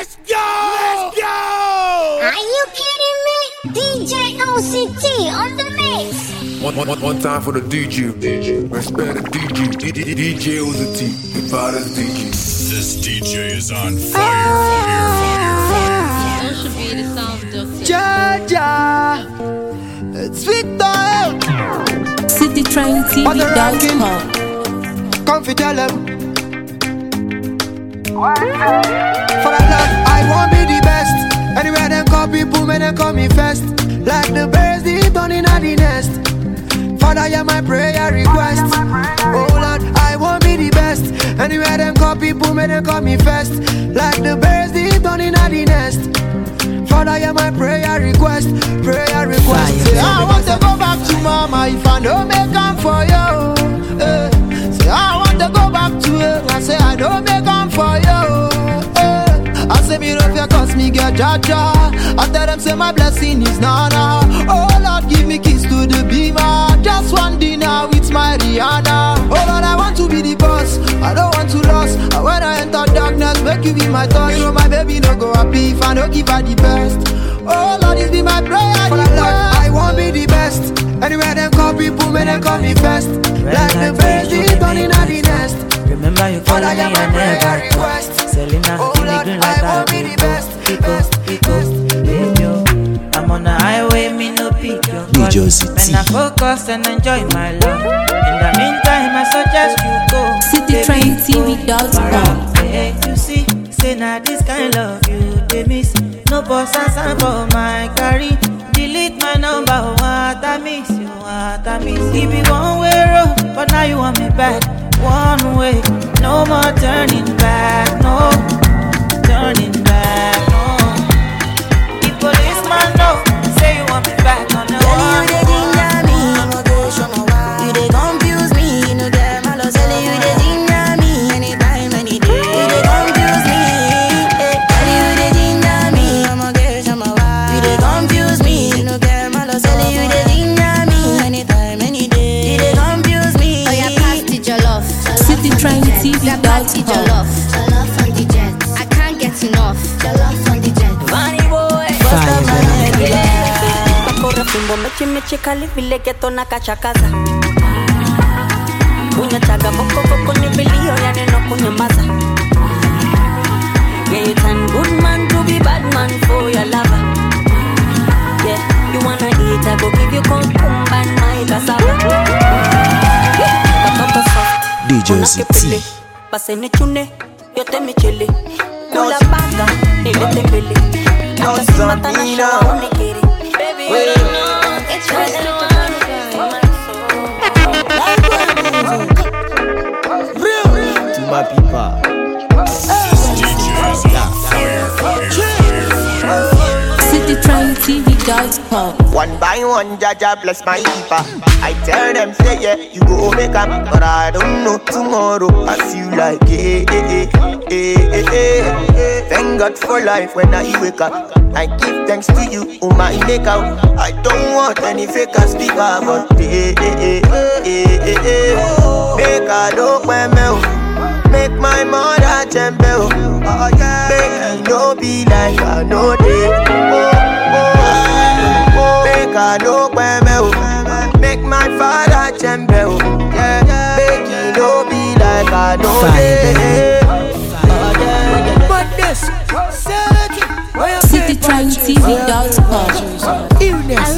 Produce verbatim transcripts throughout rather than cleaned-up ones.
Let's go! Let's go! Are you kidding me? D J O C T on the mix. One, one, one time for the D J. Respect the D J. D J, D J O C T. The baddest D J. This D J is on fire, fire, fire, fire, fire. That should be the sound of Jaja. It's Victor. City Train T V dot com. Come fi tell them. For a lot, I won't be the best. Anywhere them call people, may they call me first. Like the birds, deep down in the nest. Father, hear my prayer request. Oh Lord, I won't be the best. Anywhere them call people, may they call me first. Like the birds, deep down in the nest. Father, hear my prayer request. Prayer request. Say, I want to go back to mama if I don't make am for you. Eh. Say, I want to go back to her. I say, I don't make am for you. Eh. I say, me love you cause me get jaja. I tell them say my blessing is nana. Oh Lord, give me keys to the beamer. Just one dinner with my Rihanna. Oh Lord, I want to be the boss. I don't want to lose. And when I enter darkness, make you be my thought. You know my baby no go happy if I don't give her the best. Oh Lord, it be my prayer. For the Lord, I won't be the best. Anywhere them call people, may they call me first. Like the birds, deep down in the nest. Remember you called me and never request. Selena, oh Lord, I won't be the best. Pico, Pico, yo. I'm on the highway, me no pick your call. D J O C T. When I focus and enjoy my love. In the meantime, I suggest you go. City Train T V dot com. Hey, you see, say now this kind of love you they miss. No boss and sign for my carry. Delete my number, what I miss you, what I miss. It be one way road, but now you want me back. One way, no more turning back, no turning back, no. The policeman know, say you want me back on the one. You dey ginger me, you dey confuse me, you know them all say you dey ginger me anytime, any day. You dey confuse me, eh? You dey ginger me, I'ma get some of you dey confuse me, you know them all say you dey ginger me anytime, any day. You dey confuse me. Oh yeah, pass the jollof. City Train T V dot com. Jollof, jollof on the jet. I can't get enough. Jollof on the jet. Funny boy, first of all, bakora fimbo mechi mechi kali vile geto na kachakaza. Kunya chaga moko koko ni bilio ya neno kunyamaza. Yeah, you turn good man to be bad man for your lover. Yeah, you wanna eat, I go give you cucumber and my cassava. D J O C T. Pase ni chune, yo te mi chile. Kula baga, ile te pele. Hata si mata na shawa unikiri. Baby, you don't know, it's just no one. To my people. This D J is on fire, fire, fire, fire, fire. City Train T V dot com. One by one, Jaja bless my keeper. I tell them, say yeah, you go make up, but I don't know tomorrow. I feel like, eh, eh, eh, eh, eh, eh. Thank God for life when I wake up. I give thanks to you, who my make out. I don't want any fakers, people, but eh, eh, eh, eh, eh, eh. Make a dope when me, make my mother tremble. Make it no be like I know they. Make a dope when me, make my father tremble. Make it no be like I know they. But this, City Train T V dot com. illness.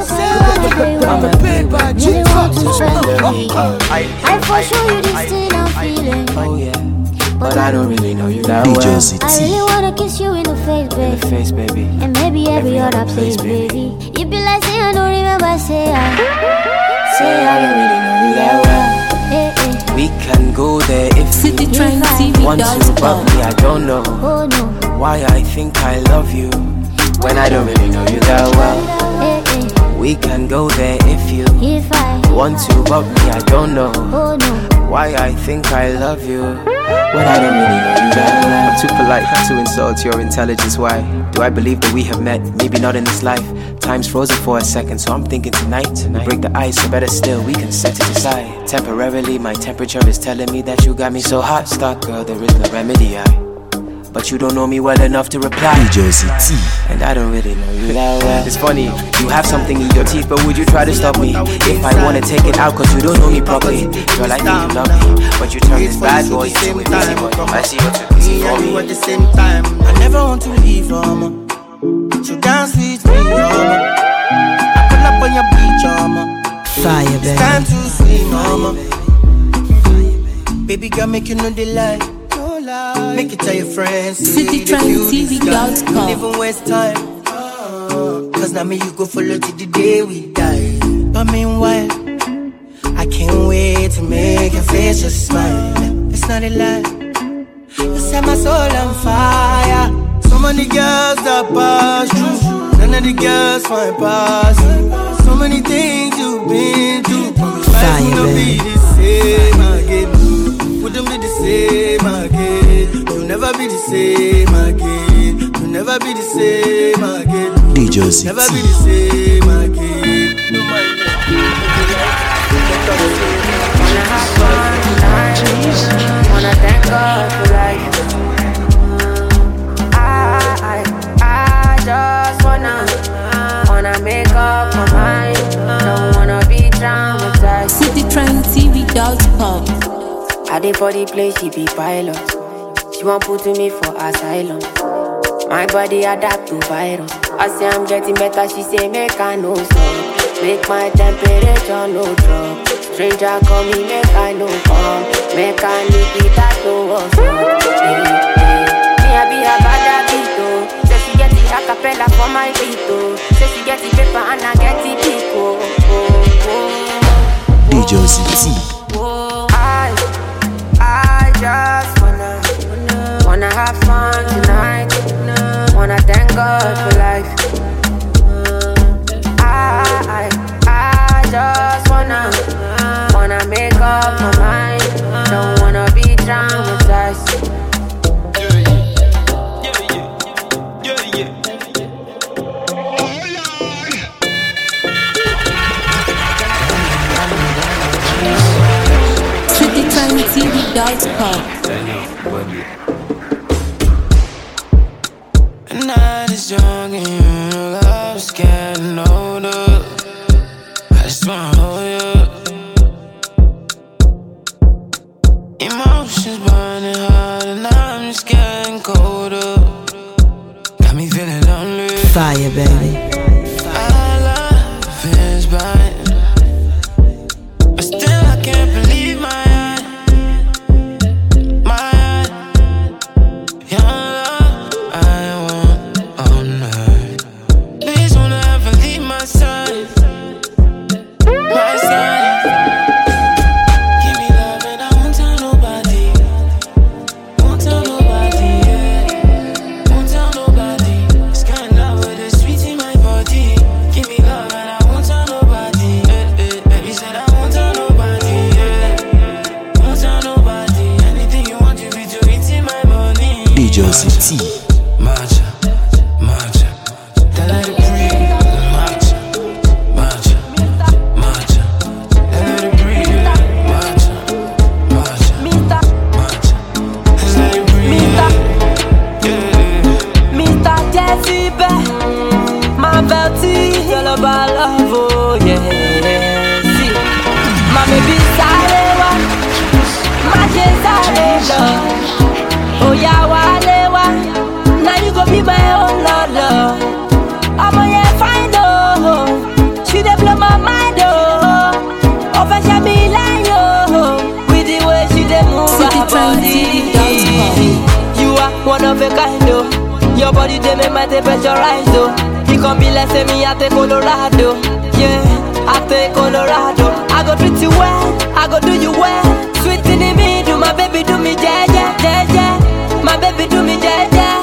I for sure you this thing I'm feeling. Oh yeah. But I don't really know you that well. D J O C T. I really wanna kiss you in the face, baby. In the face, baby. And maybe every, every other place, place, baby. You be like, say I don't remember, say I. Say I don't really know you that well. Hey, hey. We can go there if City you Train T V want to, dot but com. me, I don't know Oh no. why I think I love you when I don't really know you that well. Hey, hey. We can go there if you If I want to, but me, I don't know oh no. why I think I love you when I don't really know you that well. I'm too polite to insult your intelligence. Why do I believe that we have met? Maybe not in this life. Time's frozen for a second, so I'm thinking tonight, tonight. Break the ice, or better still, we can set it aside. Temporarily, my temperature is telling me that you got me so hot. Stop, girl, there is no remedy. I but you don't know me well enough to reply. And I don't really know you that well. It's funny, you have something in your teeth, but would you try to stop me if I wanna take it out? Cause you don't know me properly. Girl, I think you love me, but you turn this bad boy into a busy boy. I see you're too busy for me. At the same time, I never want to leave, mama. So dance with me, mama. I pull up on your beach, mama. Fire, baby. It's time to swim, mama. Baby girl, make you know the lie. Make it tell your friends. City Train T V dot com. Don't even waste time. Cause now me you go follow till the day we die. But meanwhile, I can't wait to make your face just smile. It's not a lie. You set my soul on fire. So many girls that pass through, none of the girls find pass you. So many things you've been through. Life wouldn't be the same again. Wouldn't be the same again. You'll never be the same again. You'll never be the same again. D J City. Never be the same again. No mind Wanna have fun tonight. Wanna thank God for life. I, I, I just wanna, wanna make up my mind. Don't wanna be traumatized. City Train T V dot com. I did for the place, she be pilot. She won't put to me for asylum. My body adapt to virus. I say I'm getting better, she say make I no stop. Make my temperature no drop. Stranger call me, make I no come. Make I need it, that no was wrong. Hey, hey. Me I be a bad beat. Say she get the acapella for my beat. Say she get the paper and I get the people. D J City. I, I just wanna, wanna have fun tonight. Wanna thank God for life. I, I, I just wanna, wanna make up my mind. Don't wanna be traumatized. City Train T V dot com. The night is young and you know love's getting older. I just wanna hold you. Emotions burning hard and I'm just getting colder. Got me feeling lonely. Fire, baby. Our love is blind, but still I can't believe my eye. My eye. Your love I want all night. Please don't ever leave my side. My side. Give me love and I won't tell nobody. Won't tell nobody, yeah. Won't tell nobody. This kind of love with a sweet in my body. Give me love and I won't tell nobody. Eh, eh. Baby said I won't tell nobody, yeah. Won't tell nobody. Anything you want, you be doing to my money. D J City. Matcha, matcha, then let it breathe. Matcha, matcha, matcha, then let it breathe. Matcha, matcha, matcha, then let it breathe. Yeah. Mister Jesse B, my belty, it's all about love, oh yeah. See, my baby Sarewa, my Jesse Sarewa, oh yeah, Walewa. Now you go be my own lord, lord. I'm on your find, oh. She dey blow my mind, oh. Over she me like, oh. With the way she dey move her body. You are one of a kind, oh. Your body dey make my temperature rise, oh. You can be like say me at the Colorado. Yeah, at the Colorado. I go treat you well, I go do you well. Sweet in the middle, my baby do me jaja, jaja. My baby do me jaja.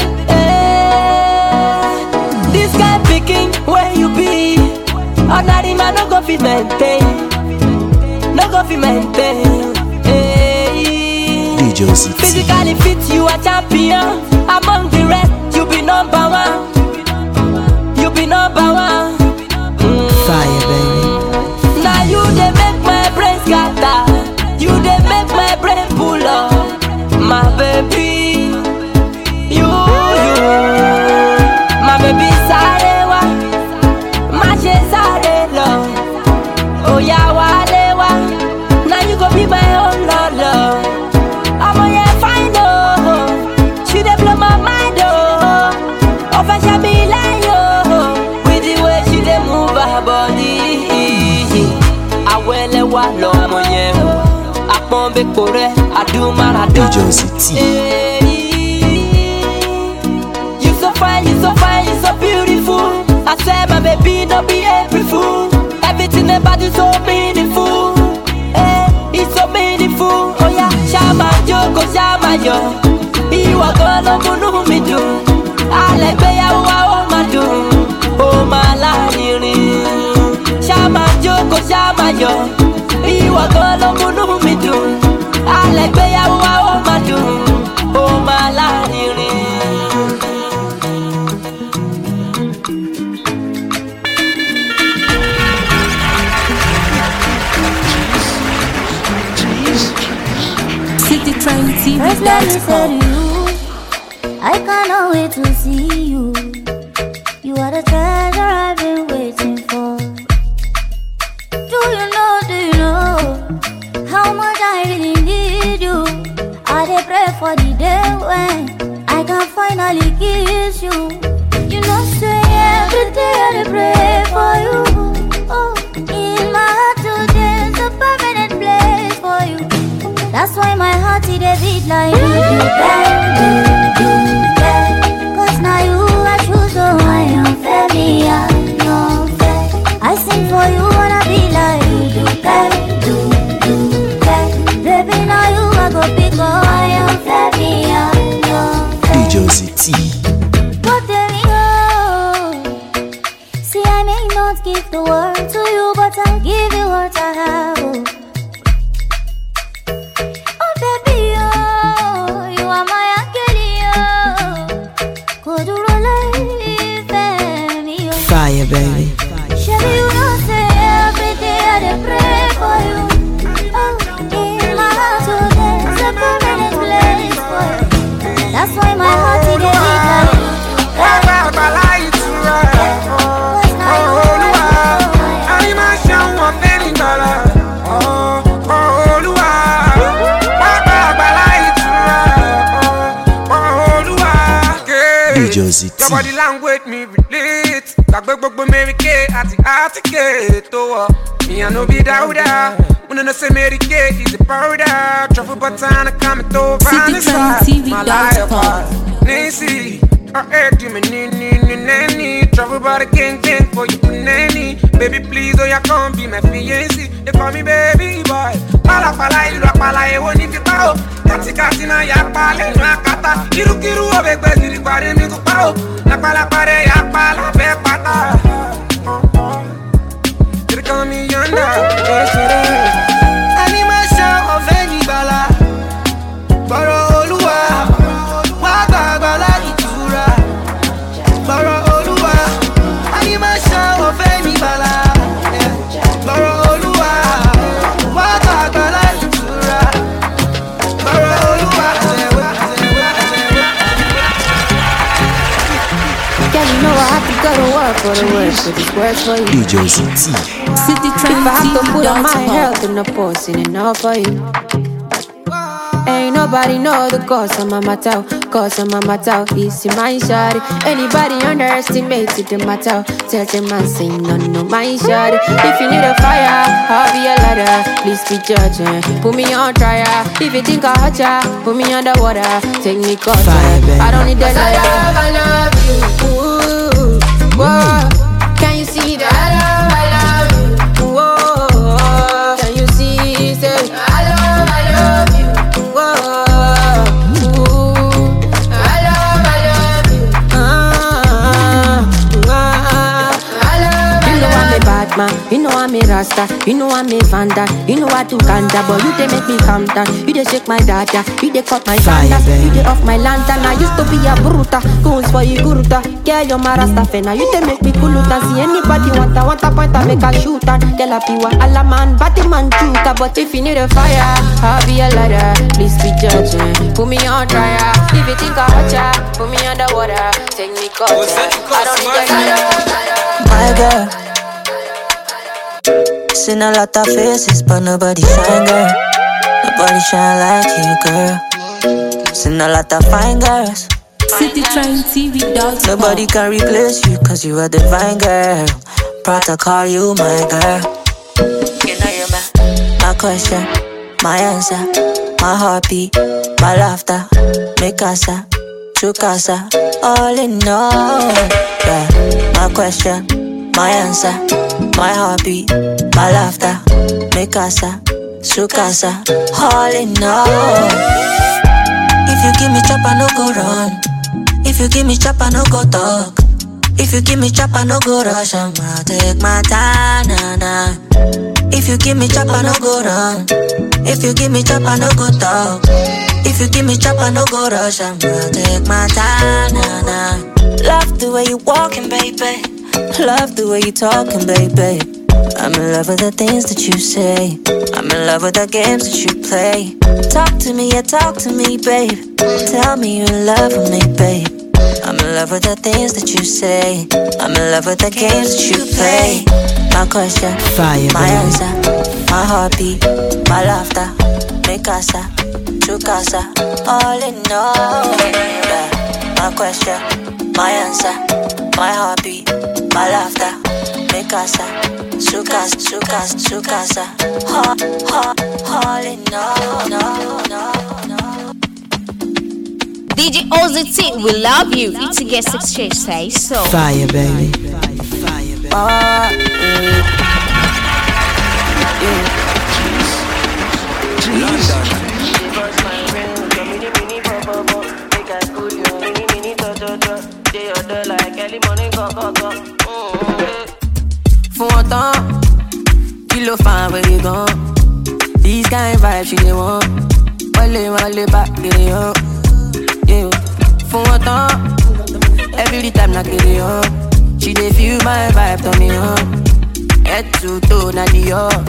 This guy picking where you be. Ordinary man no go fit maintain. No go fit maintain. Hey. D J City. Physically fit, you a champion. Among the rest, you be number one. You be number one. Mm. Fire, baby. Now you they make my brain scatter. You they make my brain pull up. My baby, you bombe kore, I do man, I do. Hey, you so fine, you so fine, you so beautiful. I said my baby, don't be April fool. Everything about you so meaningful. Hey, it's so meaningful. Oh yeah, shama joko shama yo. You are gonna munu me do. I like be ya wa o ma do. Oh my lady, shama joko shama yo. You are gonna munu me do. I like be ya wa o ma do. Oh my lady. First let me say to you, I cannot wait to see you. You are the treasure I've been waiting for. Do you know, do you know how much I really need you? I dey pray for the day when I can finally kiss you. You know say every day I dey pray for you. Oh, in my heart today's a permanent place for you. That's why my heart is a beat like you do that, do, do that. Cause now you I choose, so I am fair, me, I am fair. I sing for you, wanna be like you do that, do, do that. Baby, now you I go pick up, I am fair, me, I am fair. D J City. But there we go. See, I may not give the world to you, but I'll give you what I have. Oh. Fire, baby. Shabby, you know, say every day I dey pray for you. Oh, in my heart, so there's a permanent place for you. That's why my heart is a beat like you. Your body language me relate. Gbàgbé gbogbo Mary Kay àti Articate tó wọ̀. Me I no be Dauda. When I know say Mary Kay is a powder. Truffle butter and I come to Vanessa. My life Nancy. Her head do me ni ni ni nanny. Travel by the gang gang for you nanny. Baby please oh ya come be my fiancé. They call me baby boy. Pala pala ilu apala e woni ti pa o. Kati kati na ya pala nu akata. Kiru kiru o be gbe siri pare mi ko pa o. La pala pare ya pala be pata. They call me yonder. Animation of any bala. Boro Oluwa. Wa gbagba itura. Boro Oluwa. Animation of any bala. Boro Oluwa. Wa gbagba itura. Boro Oluwa. Girl, you know I have to go to work for the work, but this works for you. D J City. City Train. If I have to put on my health in the post, and enough for you. Ain't nobody know the cause of my matter, cause of my matter. It's in my shawty. Anybody underestimated the matter, tell them I say no, no, my shawty. If you need a fire, I'll be a ladder. Please be judging, put me on trial. If you think I hurt ya, put me underwater. Take me caught. I don't need that liar. I love, I love you. Ooh, whoa. Can you see that? I love, I love you. Whoa. Can you see? Say I love, I love you. Man, you know I'm a Rasta, you know I'm a Vanda, you know I do Ganda, but you they make me calm down. You they shake my data, you they cut my Vanda, you they off my lantern. I used to be a bruta, goons for you guruta. Yeah, you're my Rasta fena, you they make me kuluta. See anybody want a want a point, I make a shoot and tell a piwa alla man, batty man chuta. But if you need a fire, I'll be a ladder. Please be judging, put me on trial. If you think I hurt ya, put me underwater. Take me caught, I don't need a my girl. Seen a lot of faces, but nobody shine, girl. Nobody shine like you, girl. Seen a lot of fine girls. City Train T V dot com. Nobody can replace you, cause you are divine, girl. Proud to call you my girl. You know you're my, my question. my answer, my heartbeat, my laughter, mi casa, tu casa, all in all. Yeah, my question, my answer, my heartbeat, my laughter, mi casa, su casa, all in all. If you give me chop, I no go run. If you give me chop, I no go talk. If you give me chop, I no go rush. I'ma take my time, nah, nah. If you give me chop, I no go run. If you give me chop, I no go talk. If you give me chop, I no go rush. I'ma take my time, nah, nah. Love the way you walking, baby. Love the way you talking, baby. I'm in love with the things that you say. I'm in love with the games that you play. Talk to me, yeah, talk to me, babe. Tell me you're in love with me, babe. I'm in love with the things that you say. I'm in love with the games that you play. My question, Fire, my baby. answer, my heartbeat, my laughter, mi casa, tu casa, all in all. Yeah. My question, my answer, my heartbeat, my laughter, mi casa, su casa, su casa, su casa, all, all, all in all. No, no, no. D J O Z T, we love you. It's a guest exchange, say so. Fire, baby. Ah, yeah. For one time, kilo fine where you gone. These kind vibes she they want. Wale wale back get it up. Yeah. For one time, every time I get it up. She dey feel my vibe, turn me on. Head to toe, na the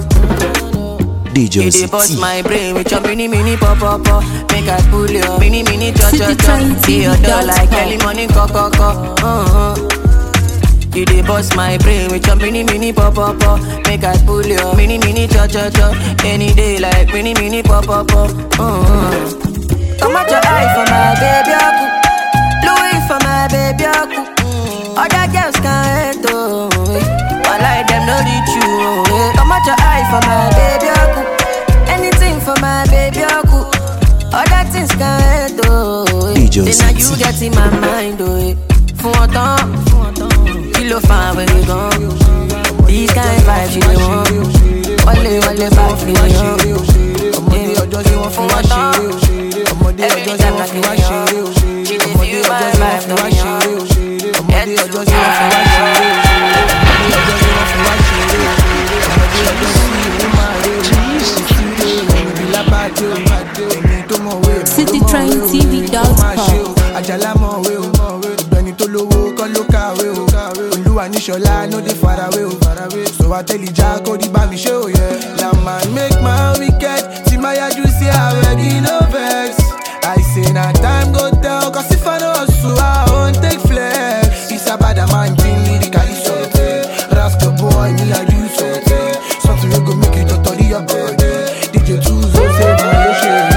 up. D J You dey bust my brain with your mini mini pop pop pop. Make I pull you, mini mini cho cho cho. See your door like early morning co co co. Uh-huh. You dey bust my brain with your mini mini pop pop pop. Make I pull you, mini mini cho cho cho. Any day like mini mini pop pop pop. Uh-huh. Come out your eye for my baby, aku. Louis for my baby, aku. Other girls can't hate, oh. But like them no reach you, oh. Come out your eye for my baby, aku. Anything for my baby, aku. Other things can't hate, oh. Then now you get in my mind, oh. For one time, kilo fine where you gone. These kind of vibes you don't want. Wale wale back for you. For one time, every time I get you. She dey feel my vibe, no me. Ọmọdé ọjọ́ sí wọ́n fi wá ṣeré o. Ọmọdé ọjọ́ sí wọ́n fi wá ṣeré o. Ọmọdé ọjọ́ sí ìwé máa ré o. Ìṣúlé òun bí lábàdé o. Èmi tó mọ̀ wé o. City Train T V dot com. Àjàlá mọ̀ wé o. Ìgbẹ́ni tó lówó kọ́ ló kàwé o. Olúwa ní ṣọlá no dey faraway o. So I tell ìjà kó di bá mi ṣe o. La man make my weekend. Tí máa yájú sí already no vex. I say na time go tell. Cause if I no hustle I won't take flex. It's a bad man thing, lyrically sorted. Rascal boy, me I do sorted. Something we go make you totally your body. D J Tuzo say my shit.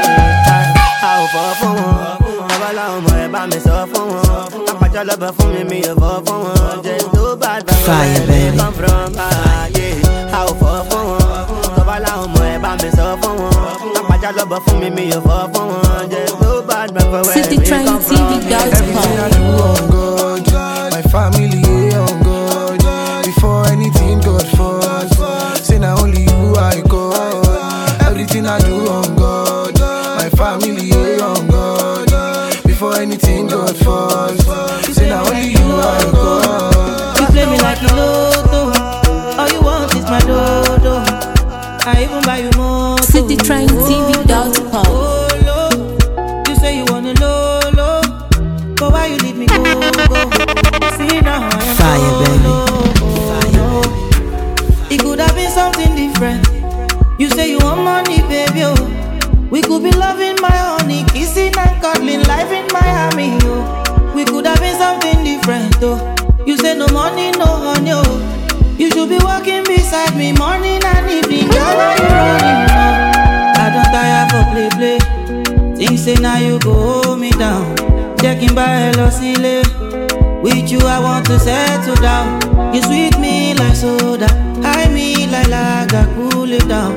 How far from one? Never allow my bad me so from one. I patch all over for me, me a far from one. Just do bad, but Fire, baby. Come from ah, yeah. How far from one? Never allow my bad me so from one. I patch all over for me, me a far from one. Just do bad, but where City Train T V dot Everything I do on God, my family on God. Before anything God first, say now only you I God. Everything I do on God, my family on God. Before anything God first, say now only you I God. You play me like you know, all you want is my dodo. I even buy you more. City Train T V dot com. You say you wanna low, low, but why you leave me go, go? See now I am Fire, baby. low. It could have been something different. You say you want money, baby, oh. We could be loving my honey, kissing and cuddling, life in Miami, oh. We could have been something different, oh. You say no money, no honey, oh. You should be walking beside me morning and evening, girl, are you running, oh. I don't tire for play, play. Things say now you go hold me down. Checking by Hello Sile. With you I want to settle down. You sweet me like soda, high me like lager, cool it down.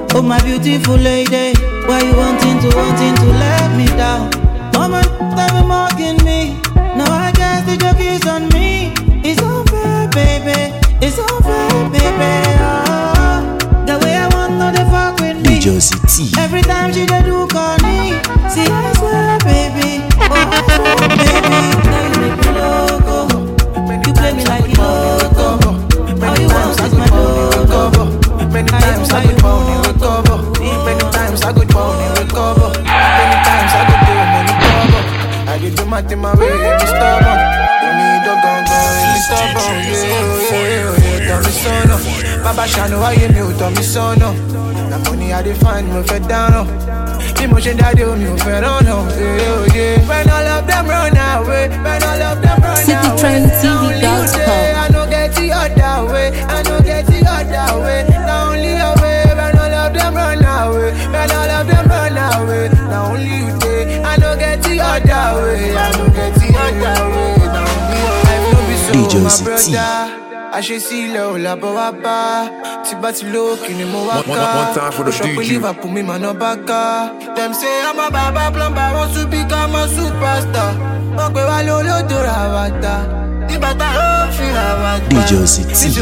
Oh my beautiful lady, why you wanting to, wanting to let me down? Mama, they been mocking me. Now I guess the joke is on me. It's unfair, baby. It's unfair, baby. Oh, the way I want to the fuck with me. Every time she dey do call me. See, I swear, baby. Oh, I swear, baby. Now you make me loco. You play me like a loco. All you want is my loco. Many times I go down and recover. Many times I go down and recover. Many times I go down and recover. I get do my thing my way, and be stubborn. You need a gun, gun, and be stubborn. Yeah, yeah, yeah, yeah. Tell me so no. Baba Shano, I hear me, tell me so no. The money I define, me fed down no. Emotion that do me, fed on no. Yeah, yeah. When all of them run away, when all of them run away. City Train T V dot com. I don't get the other way, I don't get the other way. Now only a way, when all of them run away, when all of them run away. Now only you day, I don't get the other way, I don't get the other way. Now only a way, no be so, my brother. I should see low, la boapa. Tibati low, kini mo waka. One time for the D J. Liverpool, me man no baka. Them say I'm a baba plumber, want to become a superstar. Mokwe wa lolo do ravata. D J City.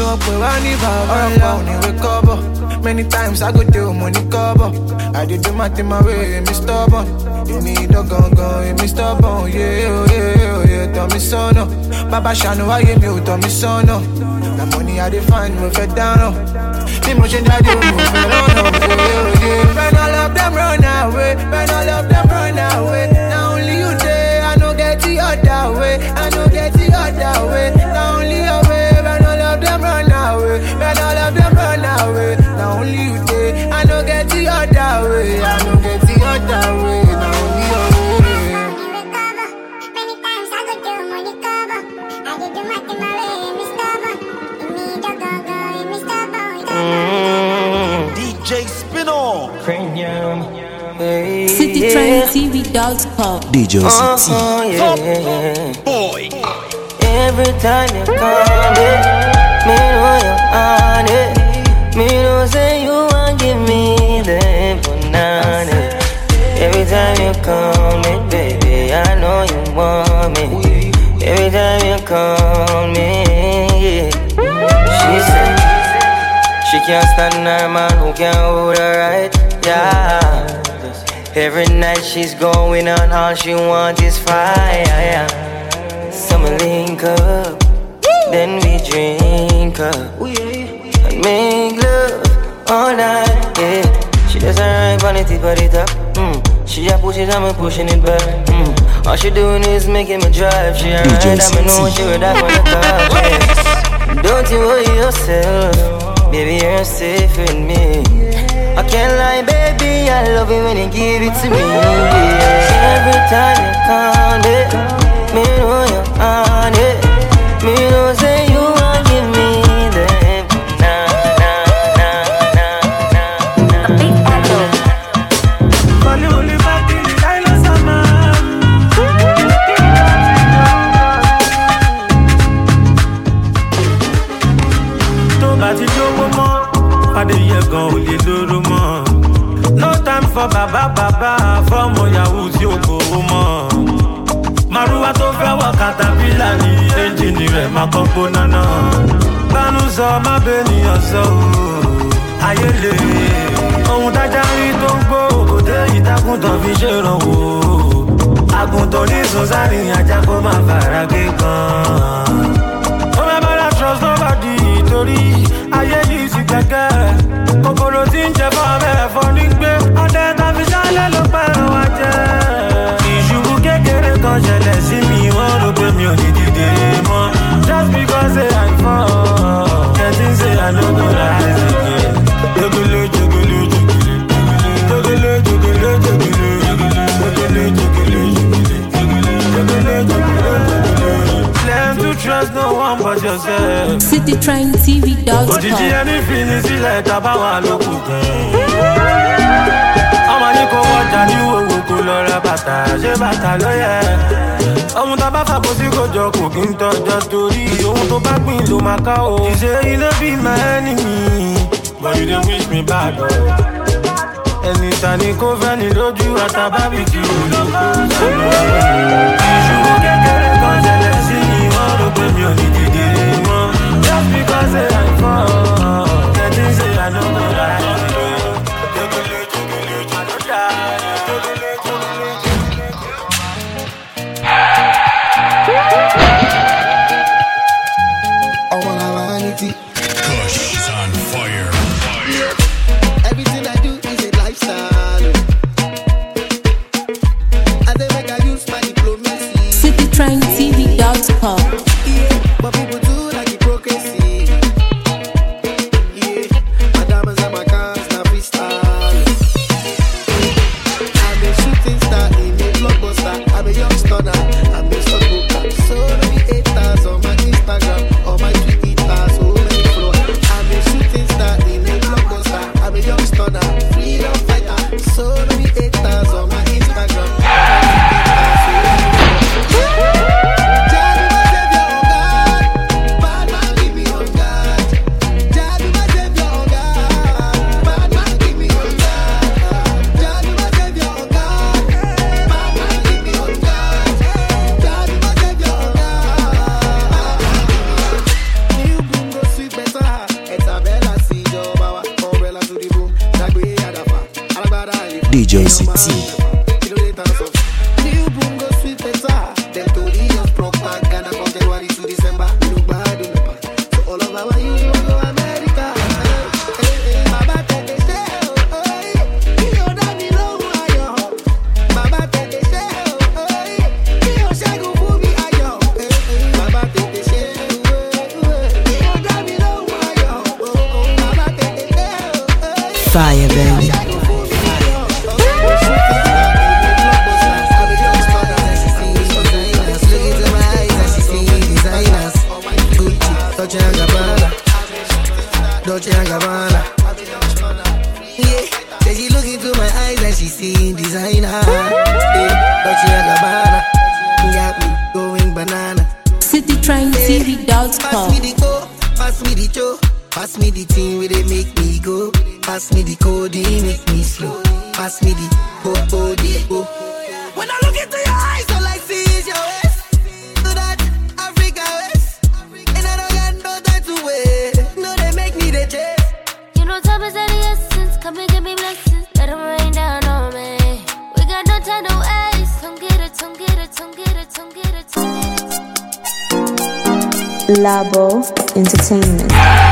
Many times I go do money cover. I did do my thing my way, me stubborn. You need a gun, gun, me stubborn. Yeah, yeah, yeah, tell me so no. Baba Shano, I hear me, tell me so no. The money I define, me fed down no. The motion that you move, me no, yeah, yeah. When all of them run away, when all of them run away. Now only you there, I don't get the other way, I don't get the other way. Now only a way, when all of them run away, when all of them run away. Now only you there, I don't get the other way, I don't get the other way. Now only a way. Many times I go do money cover. I did do my thing my way, me stubborn. You need a go go, me stubborn. D J Spino. Premium. City Train T V dot com. D J Oh, City. yeah. Boy. Every time you call it, me know you're on it. Me know say you want give me the banana. Every time you call me, baby, I know you want me. Every time you call me, she said she can't stand her man who can't hold her right, yeah. Every night she's going on, all she wants is fire. So we link up, then we drink up and make love all night, yeah. She doesn't ride on the tip of the top, mm. She just push it and me pushing it back, mm. All she doing is making me drive. She a ride and me know she would die for the top, yeah. Don't you worry yourself, baby, you're safe with me. I can't lie, baby, I love it when you give it to me, yeah. Every time you count it, me know you're on it. Me know say you want give me the na na na na na na. Only only back in the island summer. Tó bá ti jókòó mọ́, Adéyẹ gan ò lè lóró mọ́. No time for baba baba, fọ́ọ̀mù yahoo tí ó kówó mọ́. Màrúwá tó fẹ́ wọ katapila ní ẹ́ńjìnì rẹ̀ máa kọ́kọ́ náná. Gbanú sọ má bẹ́ẹ̀ nìyàn sọ ooo, ayé lè. Ohun tájà rí tó ń gbó, òde ìdákùntàn fi ṣèrànwọ́. Àgùntàn ní sọ́sárì ajá kó má fara gé gan. Ó má bára trust nobody torí ayé yìí ti gẹ́gẹ́. Kòkòrò tí ń jẹ fún abẹ́ ẹ̀fọ́ ní gbé. Ọdẹ tàbí sálẹ̀ ló pẹ̀rọ wa jẹ́. Ìṣubú kékeré kan ṣẹlẹ̀ sí mi, wọ́n rò pé mi ò ní dìde mọ́. Just because say I fall, getting say I no go rise again. Jogolo, jogolo, jogolo, jogolo, jogolo, jogolo, jogolo, jogolo, jogolo, jogolo, jogolo. Learn to trust no one but yourself. City Train T V dot com. Òjijì ẹni fi ní sílẹ̀ tábà wà lókùnkùn. Ọmọ ní kò wọ́jà ní owó kò lọ ra bàtà, ṣé bàtà ló yẹ? Ohun tá bá fàbọ̀ sí kò jọ kò kí n tọ́jọ́ torí ohun tó bá gbìn ló máa ká o. Ìṣe ilé bí my enemy, but you dey wish me bad o. Anytime you go find it, don't you at a barbecue. Ìṣòro kékeré kan ṣẹlẹ̀ sí mi, wọ́n rò pé mi ò ní dìde mọ́. Just because I fall, they think say I don't go right. Kush is on fire. Fire. Everything I do is a lifestyle. I dey make I use my diplomacy. City Train T V dot com. Yeah, but people do like hypocrisy. Yeah, my diamonds and my cars na freestyle. I'm a shooting star in a blockbuster. I'm a young stunner. I'm a stockbroker. So many haters on my Instagram, on my Twitter, so many followers. I'm a shooting star in a blockbuster. I'm a young stunner, freedom fighter. So many haters on my Instagram. D J City. New boom go sweet better. Them to the just propaganda from January to December. We look bad in the past. So all of our youth will go America. Baba take the show. You know that me know who I am. Baba take the show. You know Shagu Fubi I am. Baba take the show. You know that me know who I am. Baba take the show. Fire, baby. Dolce and Gabbana, Dolce and Gabbana. Yeah, say she look into my eyes and she see designer. Yeah, Dolce and Gabbana, got me going banana. City Train T V dot com. Pass me the go, pass me the cho, pass me the thing where they make me go. Pass me the code, they make me slow. Pass me the ho ho the ho. When I look into your eyes, all I see is your waist. So that Africa waist. No, they make me the chase. You know, time is of the essence. Come and give me blessings. Let them rain down on me. We got no time to waste. Come get it, come get it, come get it, come get it, come get it. Labo Entertainment.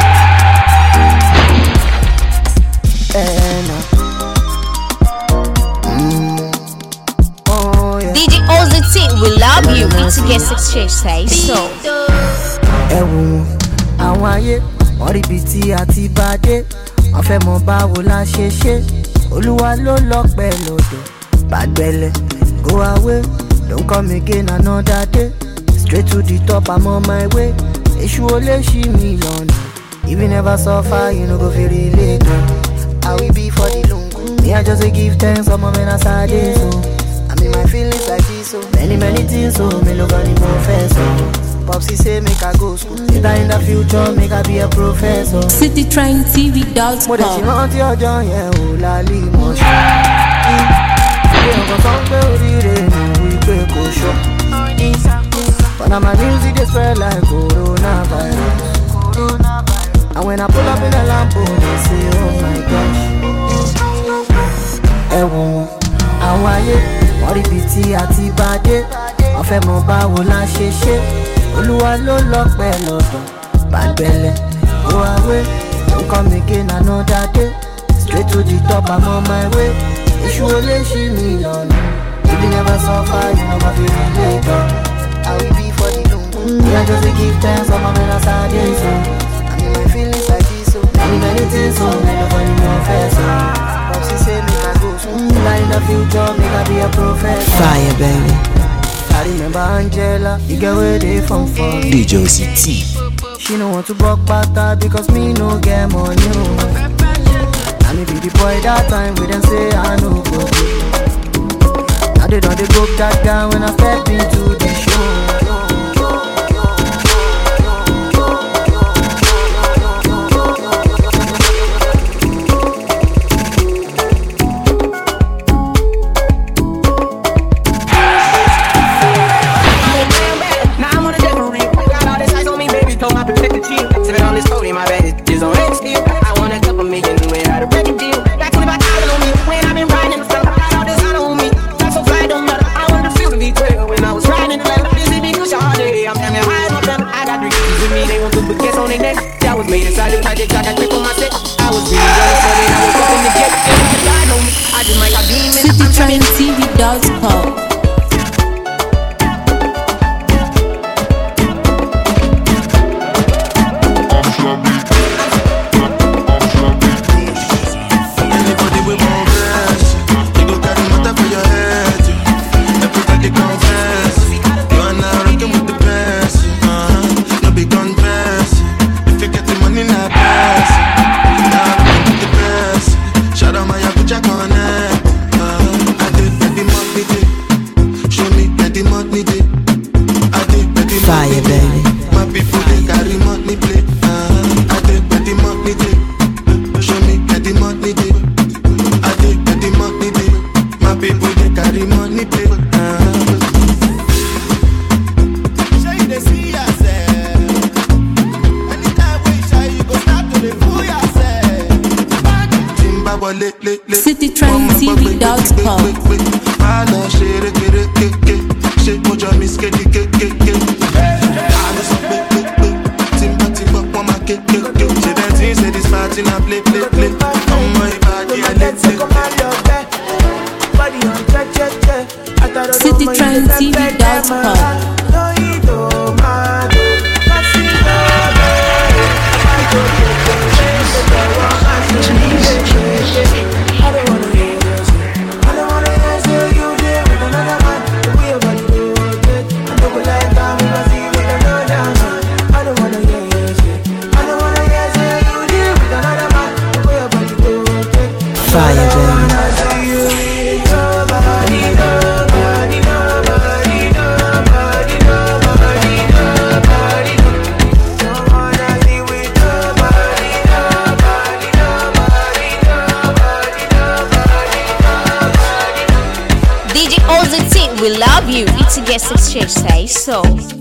Mm. Oh, yeah. D J Ozzy, we love you. It's a guest exchange, say so. Àwọn ayé wọ́n rí ibi tí a ti bá dé. Wọ́n fẹ́ mọ báwo la ṣe ṣe. Olúwa ló lọ́pẹ́ lọ́dọ̀. Bàgbẹ́lẹ̀ go away. Don't come again another day. Straight to the top, I'm on my way. Èṣù ò lè ṣí mi lọ́nà. If you never suffer, you no go feel relate. I will be for the lungu. Me, I just dey give thanks for my men as I dey so. I mean my feelings like this so. Many many things so. Me look on the professor. Popsy say make I go school. Later in the future, make I be a professor. City Train T V dot com. Mo dẹ̀ ṣe rántí ọjọ́ yẹn ò lálẹ́ ìmọ̀ṣọ́. Ìgbé ọkàn sọ pé oríire ni wípé kò ṣọ́. But now my music dey spread like coronavirus. And when I pull up in a Lambo, they say oh my gosh. Ẹ̀wọ̀n àwọn ayé wọ́n rí ibi tí a ti bá dé. Wọ́n fẹ́ mọ báwo la ṣe ṣe. Olúwa ló lọ́pẹ́ lọ́dọ̀. Bàgbẹ́lẹ̀ go away. Don't come again another day. Straight to the top, I'm on my way. Èṣù ò lè ṣí mi lọ́nà. If you never suffer, you never feel it later. I will be for the lungu. Yeah, just to give thanks for my men as I dey so. I mean my feelings like this so. Many many things so. Make nobody know first so. Popsy say make I go soon. Like in the future, make I be a professor. Fire, baby. I remember Angela, the girl where they from for D J City. She no want to walk past because me no get money. I me be the boy that time we them say I no go. Now they don't they broke that down when I step into the show. put kiss on their neck. That was made inside the project, I got quick on my set. I was really young, so then I was up in the jet. I know me, I just might have demons. City Train T V dot com. Fire, baby. My people they carry money play. Uh, I take the money day. Show me the money day. I take the money day. My people they carry money play. Uh. Show you they see yourself. Anytime we show you go start to fool yourself. Zimbabwe, City Train T V dot com. I love shit, get it, get it. Shit, mojo miss, get it, get it, get it. Say this party now play, play, play. On my body and let's take City Train T V dot com. Fire, baby. D J Ozzy T, we love you. It's a guest exchange, say so.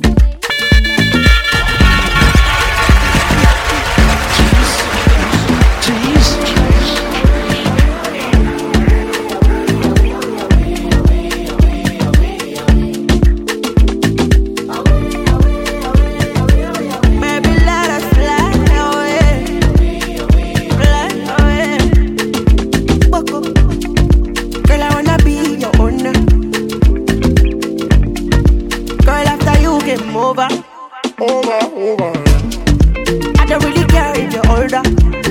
Over, over, over. I don't really care if you're older.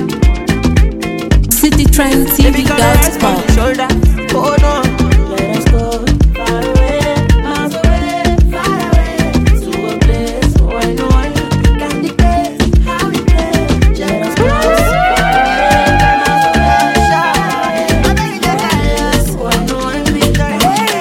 City Train T V dot com. Shoulder, hold on. Let us go far away, miles away, far away, to a place where no one can dictate how we play. Let us go far away, miles away, where no one can dictate.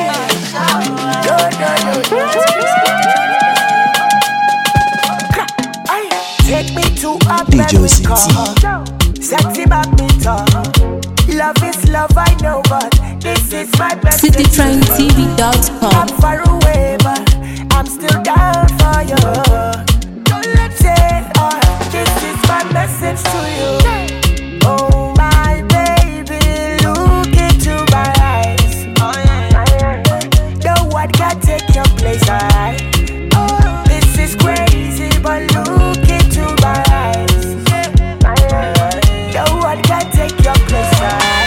D J Ozzy T. Sexy back me talk. Love is love, I know, but this is my best. City Train T V dot com. I'm far away, but I'm still down for you. Don't let it, uh, this is my message to you. Oh my baby, look into my eyes. Oh, yeah. No one can take your place, alright. Oh, this is crazy, but look into my eyes. No one can take your place, right?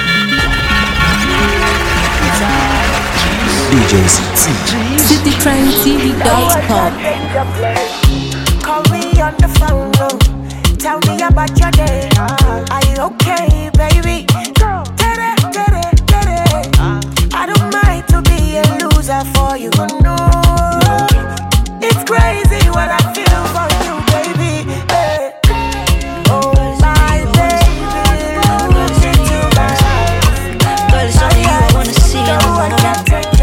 D J Ozzy T. City Train T V dot com. Call me on the phone, no. Tell me about your day. Are you okay, baby? Girl, get it, get it, get it. I don't mind to be a loser for you, no. It's crazy what I feel for you, baby. Hey. Oh my baby, look into my eyes. Girl, it's only you I wanna see and I wanna want.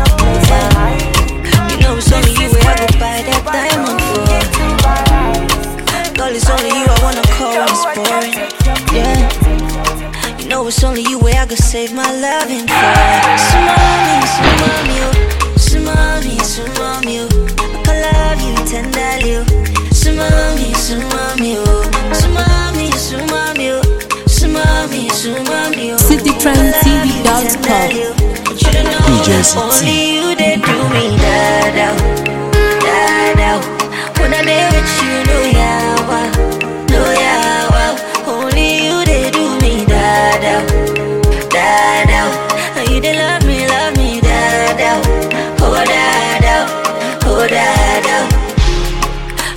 You know it's only you I go buy that diamond for. Girl, it's only you I wanna call when it's boring. Yeah. You know it's only you where I could save my loving for. Sumami, sumami, oh. Sumami, sumami, oh. I can love you tenderly, oh. Sumami, sumami, oh. Sumami, sumami, oh. Sumami, sumami, oh. City Train T V dot com. D J Ozzy T. Only you they do me da da da da. When I live with you, know yeah, why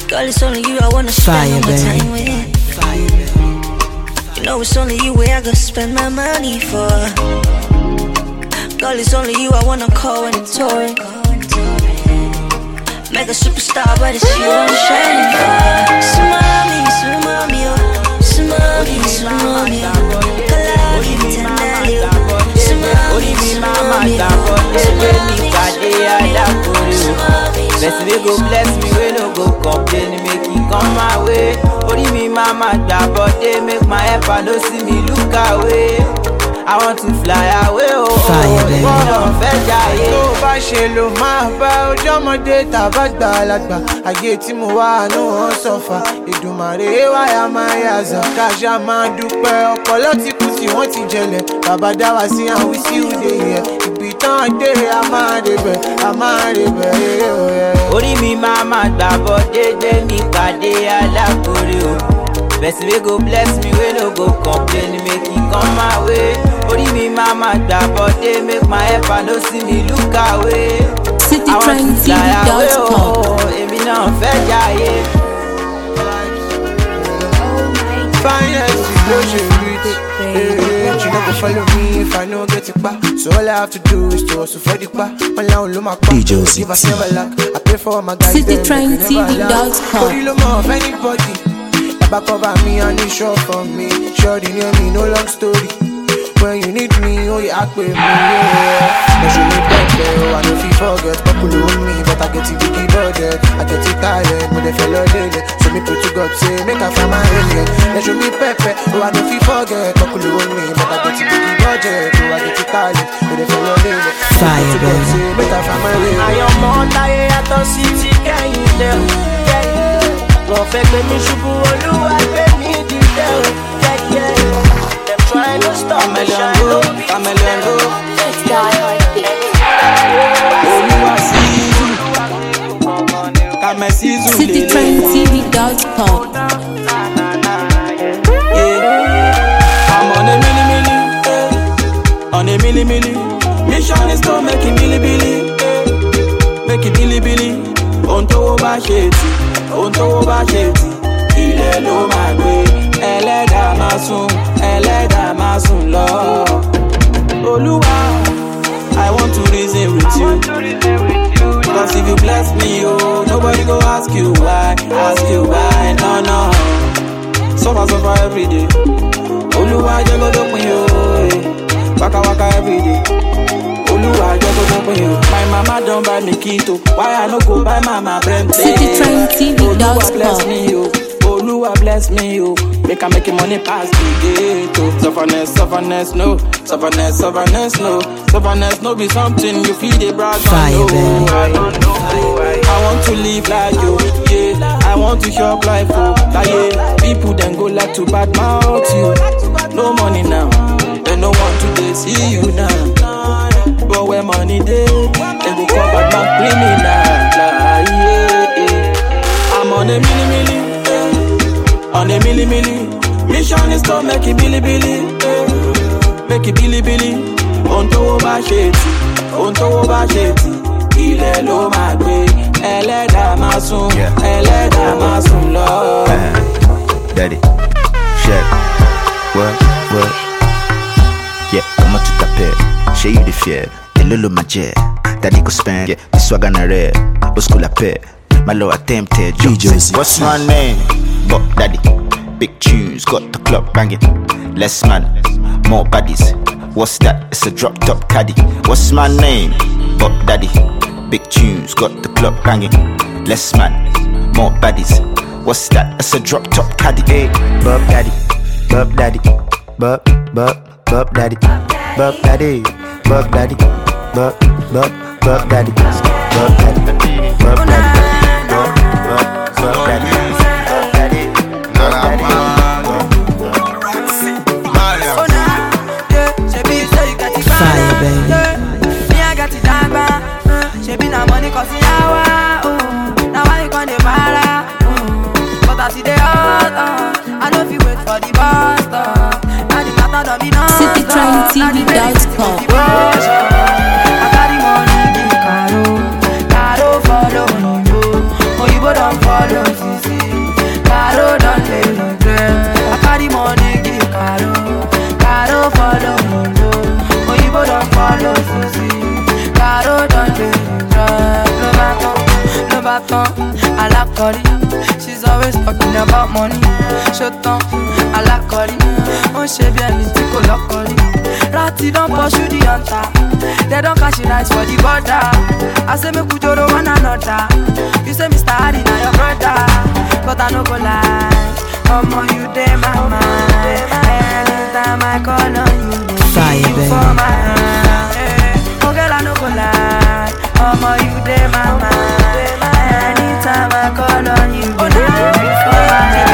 Girl, it's only you I wanna spend all my time with. You know it's only you where I gotta spend my money for. Girl, it's only you I wanna call when it's touring. Make a superstar, but it's you I'm shining for. Sumami, sumami, oh, sumami, sumami, oh. Kalagi, tenali, oh. Sumami, sumami, oh. Sumami, sumami, bless me, go bless me, we no go complain, make it come my way. Only me, mama, that body make my helper no see me look away. I want to fly away, oh, fire, baby. Oh, tó bá ṣe ló máa bá ojú ọmọdé tàbá gbàlagbà ayé tí mo wà ní wọ́n sọ̀fà Èdùmàrè wáyà máa yàzà káṣá máa dúpẹ́ ọpọlọ ti kú tí wọ́n ti jẹlẹ̀ bàbá dá wa sí àwọn wíṣí òde yẹ ibi tán dé a máa débẹ̀ a máa débẹ̀ yẹ. orí mi máa máa gbàbọ̀ dédé mi pàdé alákòrè o. Best we go bless me, we no go complain, make it come my way. Only me mama that body make my helper no see me look away. City Train T V dot com. Emi na fe jaye. Finance is no rich. You never follow me if I no get it back. So all I have to do is to hustle for the back. My loud low my D J Ozzy. Give us never lack. I pay for my guys. City Train T V dot com. Only low more of anybody. Back over me and it's sure for me. Sure the near me, no long story. When you need me, oh you act with me, yeah. But you need better, oh I know if you forget. People own me, but I get it biggie budget. I get it talent, but they fellow lady. So me put to God say, make a find my alien. They show me pepper, oh I know if you forget. People own me, but I get it biggie budget. Oh I get it talent, but they fellow lady. Fire, baby. Make a find my alien. I am on die at the city, can you tell? Wọ́n fẹ́ gbé mi ṣubú olúwa gbé mi dìde o. Dem try to stop me shine o. Chameleon o. Olúwa sí ìlú. Kàmẹ́ sí ìlú lélẹ̀. City Train T V dot com. I'm on a milli milli, on a milli milli. Mission is to make it billy billy, make it billy billy. Ohun tó bá ṣe tì. Ohun tó bá ṣe tì, ilẹ̀ ló máa gbé. Ẹlẹ́dàá máa sùn, ẹlẹ́dàá máa sùn lọ. Olúwa, I want to reason with you. Cause if you bless me, oh, nobody go ask you why, ask you why, no, no. Suffer, suffer every day. Olúwa jẹ́ kó dópin o, waka waka every day. Olúwa jẹ́ kó dópin o. My mama don buy me keto, why I no go buy mama brand? City Train T V dot Olúwa bless com. me o, Olúwa bless me o. Make I make money pass the gate o. Sufferness, sufferness, no. Sufferness, sufferness, no. Sufferness no be something you feel dey brag on. Fire, baby. I want to live like you, yeah. I want to shop like oh, like yeah. People then go like to bad mouth you. No money now, they no want to they see you now. But when money dey, they go come bad mouth criminal. Like, yeah, yeah. I'm on a milli milli, yeah. On a milli milli. Mission is to make it billy billy, yeah. Make it billy billy. On to bá ṣe tì, on to bá ṣe tì. Ilẹ̀ ló máa gbé, ẹlẹ́dàá máa sùn, ẹlẹ́dàá máa sùn lọ. Daddy, check, what, what? Yeah, comment tu t'appelles? Chez you de fier, et lolo ma jet. Daddy go spend, yeah, this swag on a red. Au school la paix, malo attempted, D J Ozzy. What's my name? But daddy, big tunes, got the club banging. Less man, more baddies. What's that? It's a drop top caddy. What's my name? But daddy, big tunes, got the club banging. Less man, more baddies. What's that? It's a drop top caddy. Hey, Bob daddy, Bob daddy, Bob, Bob, Bob daddy, Bob daddy, Bob daddy, Bob, Bob, Bob daddy, Bob daddy, Bob daddy, Bob, Bob, Bob daddy, Bob daddy, Bob daddy. Fire, baby. Me, I got it down, man. She be na money cause you are. Now I can the para. But I see the hot. I know if you wait for the bus stop. Now the matter don't be no. City Train T V dot com. I got the money, give caro. Caro follow me, oh. Oh, you don't follow, sis. carry money, give Caro. Caro follow Mundo. Oyibo don't follow Susie. Caro don't dey drive. No baton, no baton. I like Cody. She's always talking about money. Shut up, I like Cody. Oh, she be a little lock Cody. Ratty don't pursue the hunter. They don't catch it nice for the border. I say me kujoro one another. You say Mister Hardy now your brother, but I no go lie. Come on, you dey my mind. Anytime I call on you, Fire, you baby. for my hand. Oh girl, I no go lie. Come on, you dey my mind. Anytime I call on you, oh no, you for my hand.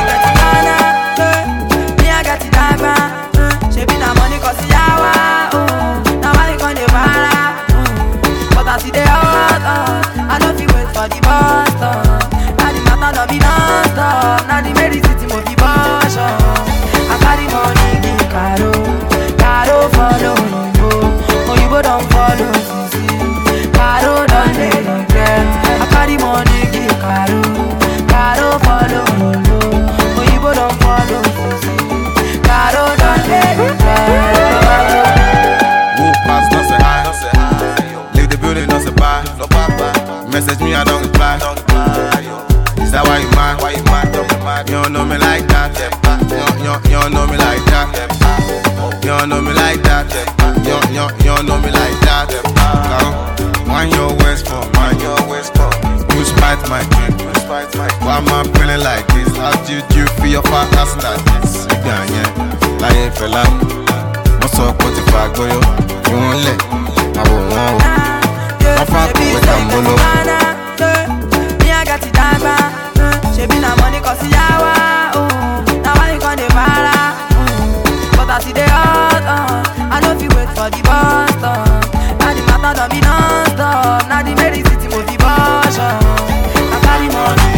Me I got it dagba. She be na money cause yawa. Now I gon' dey para. But I see the hot. I don't feel wait for the bus stop. Now the matter don't be non-stop. Now the medicine move the bus up. I carry money give Caro. Caro follow Oyibo. Oyibo don't follow Sisi. Caro don't dey regret. I carry money give Caro. Caro follow Oyibo. Oyibo don't follow Sisi. Caro don't dey regret. Walk past, not say hi, not say hi. Leave the building, not say bye, no bye bye. Message me, I don't reply. Is that why you mad? Why you mad? Don't be mad. You don't know me like that. You don't, you don't, you don't know me like that. You don't know me like that. You don't, you don't, you don't know me like that. Come, wind your waist for, wind your waist for. You spite my dream. Why am I feeling like this? How did you feel your fat ass like this? Yeah, yeah. Like a fella. What's up, what if I go yo? You won't let, I won't want. My fuck with Tambolo. Me I got it dagba. She be na money cause yawa. Now I gon' dey para. But I see the hot. I don't feel wait for the bus stop. Now the matter don't be non-stop. Now the medicine move the bus up. I carry money.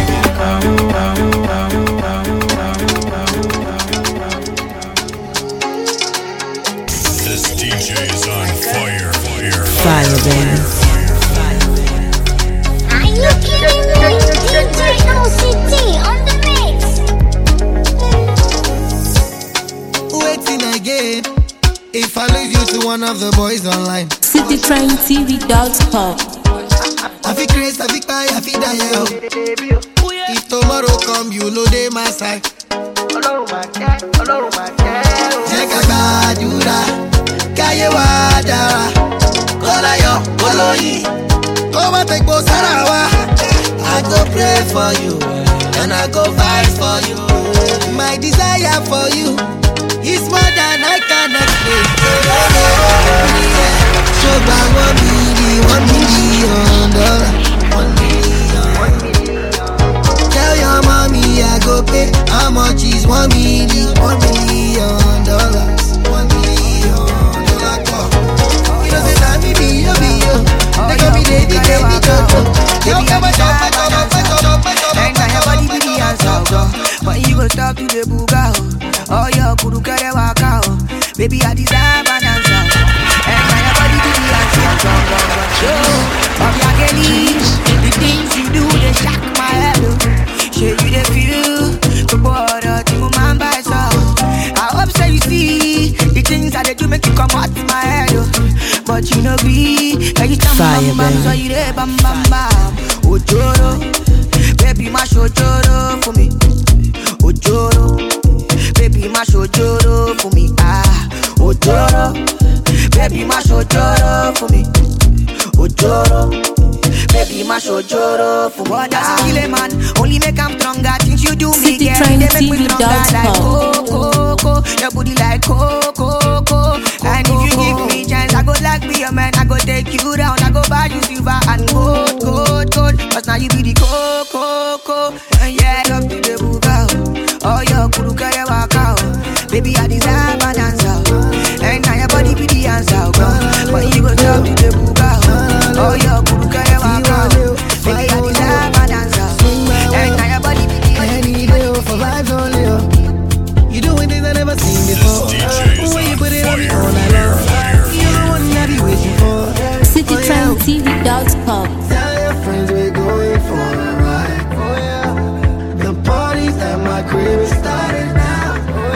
This D J is on fire, fire, Fire, baby. Are you kidding me? D J O C T on the mix. Waiting again. If I lose you to one of the boys online, city train T V dot com. I feel crazy, I feel cry, I feel die out. If tomorrow come, you know they my side. Check a badura, kaye wadara, kola yo, koloyi, come and take both sarawa. I go pray for you, and I go fight for you. My desire for you is more than I can explain. So I want me one million dollar, one million, one million. Tell your mommy I go pay. How much is one million, one million dollars, one million dollar? You know say that me be you, be you. They call me Lady Baby Jojo. You come and chop, chop, chop, chop, chop, chop. And now your body be the answer, girl. But you go talk to the buga, oh your kuru kere waka, oh. Baby I deserve an answer. And now your body be the answer, girl, girl, girl. Show of your girlies, the things you do they shock my head, oh. Show you the feel, the border to my man by so. I hope so you see the things that they do make you come out my head, oh. But you know be, every time bam bam, so you there bam bam bam. Ojoro, baby mash ojoro for me. Ojoro, baby mash ojoro for me. Ah, ojoro, baby mash ojoro for me. Ojoro, baby mash ojoro for me. What does kill a man? Only make him stronger. Things you do me, city yeah, train they make T me V stronger dot like com. coco, coco. Your booty like coco, coco. And if you give me chance, I go like be your man. I go take you down. I go buy you silver and gold, gold, gold. Cause now you be the coco, coco. And yeah, love to the buga. Oh, your kuru kare waka. Baby, I deserve an answer. And now your body be the answer. But you go talk to the buga. Oh, your kuru kare waka. Baby, I deserve an answer. And now your body be the answer. Any day for vibes only. You doing things I never seen before. When you put it on me all night long, you're the one I be waiting for. city train T V dot com. Tell your friends we're going for a ride. The parties at my crib is starting now.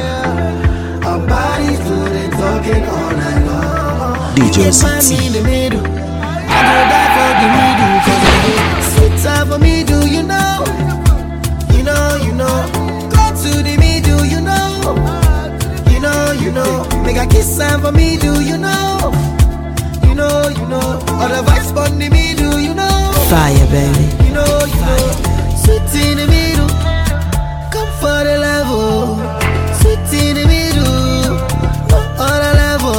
can find me in the middle. I go die for the middle. Cause I go sweet time for me, do you know? You know, you know. Go to the middle, you know. You know, you know. Make a kiss time for me, do you know? You know, you know. All the vibes on the middle, you know. Fire, baby. You know, you know. Sweet in the middle. Come for the level. Sweet in the middle. On the level.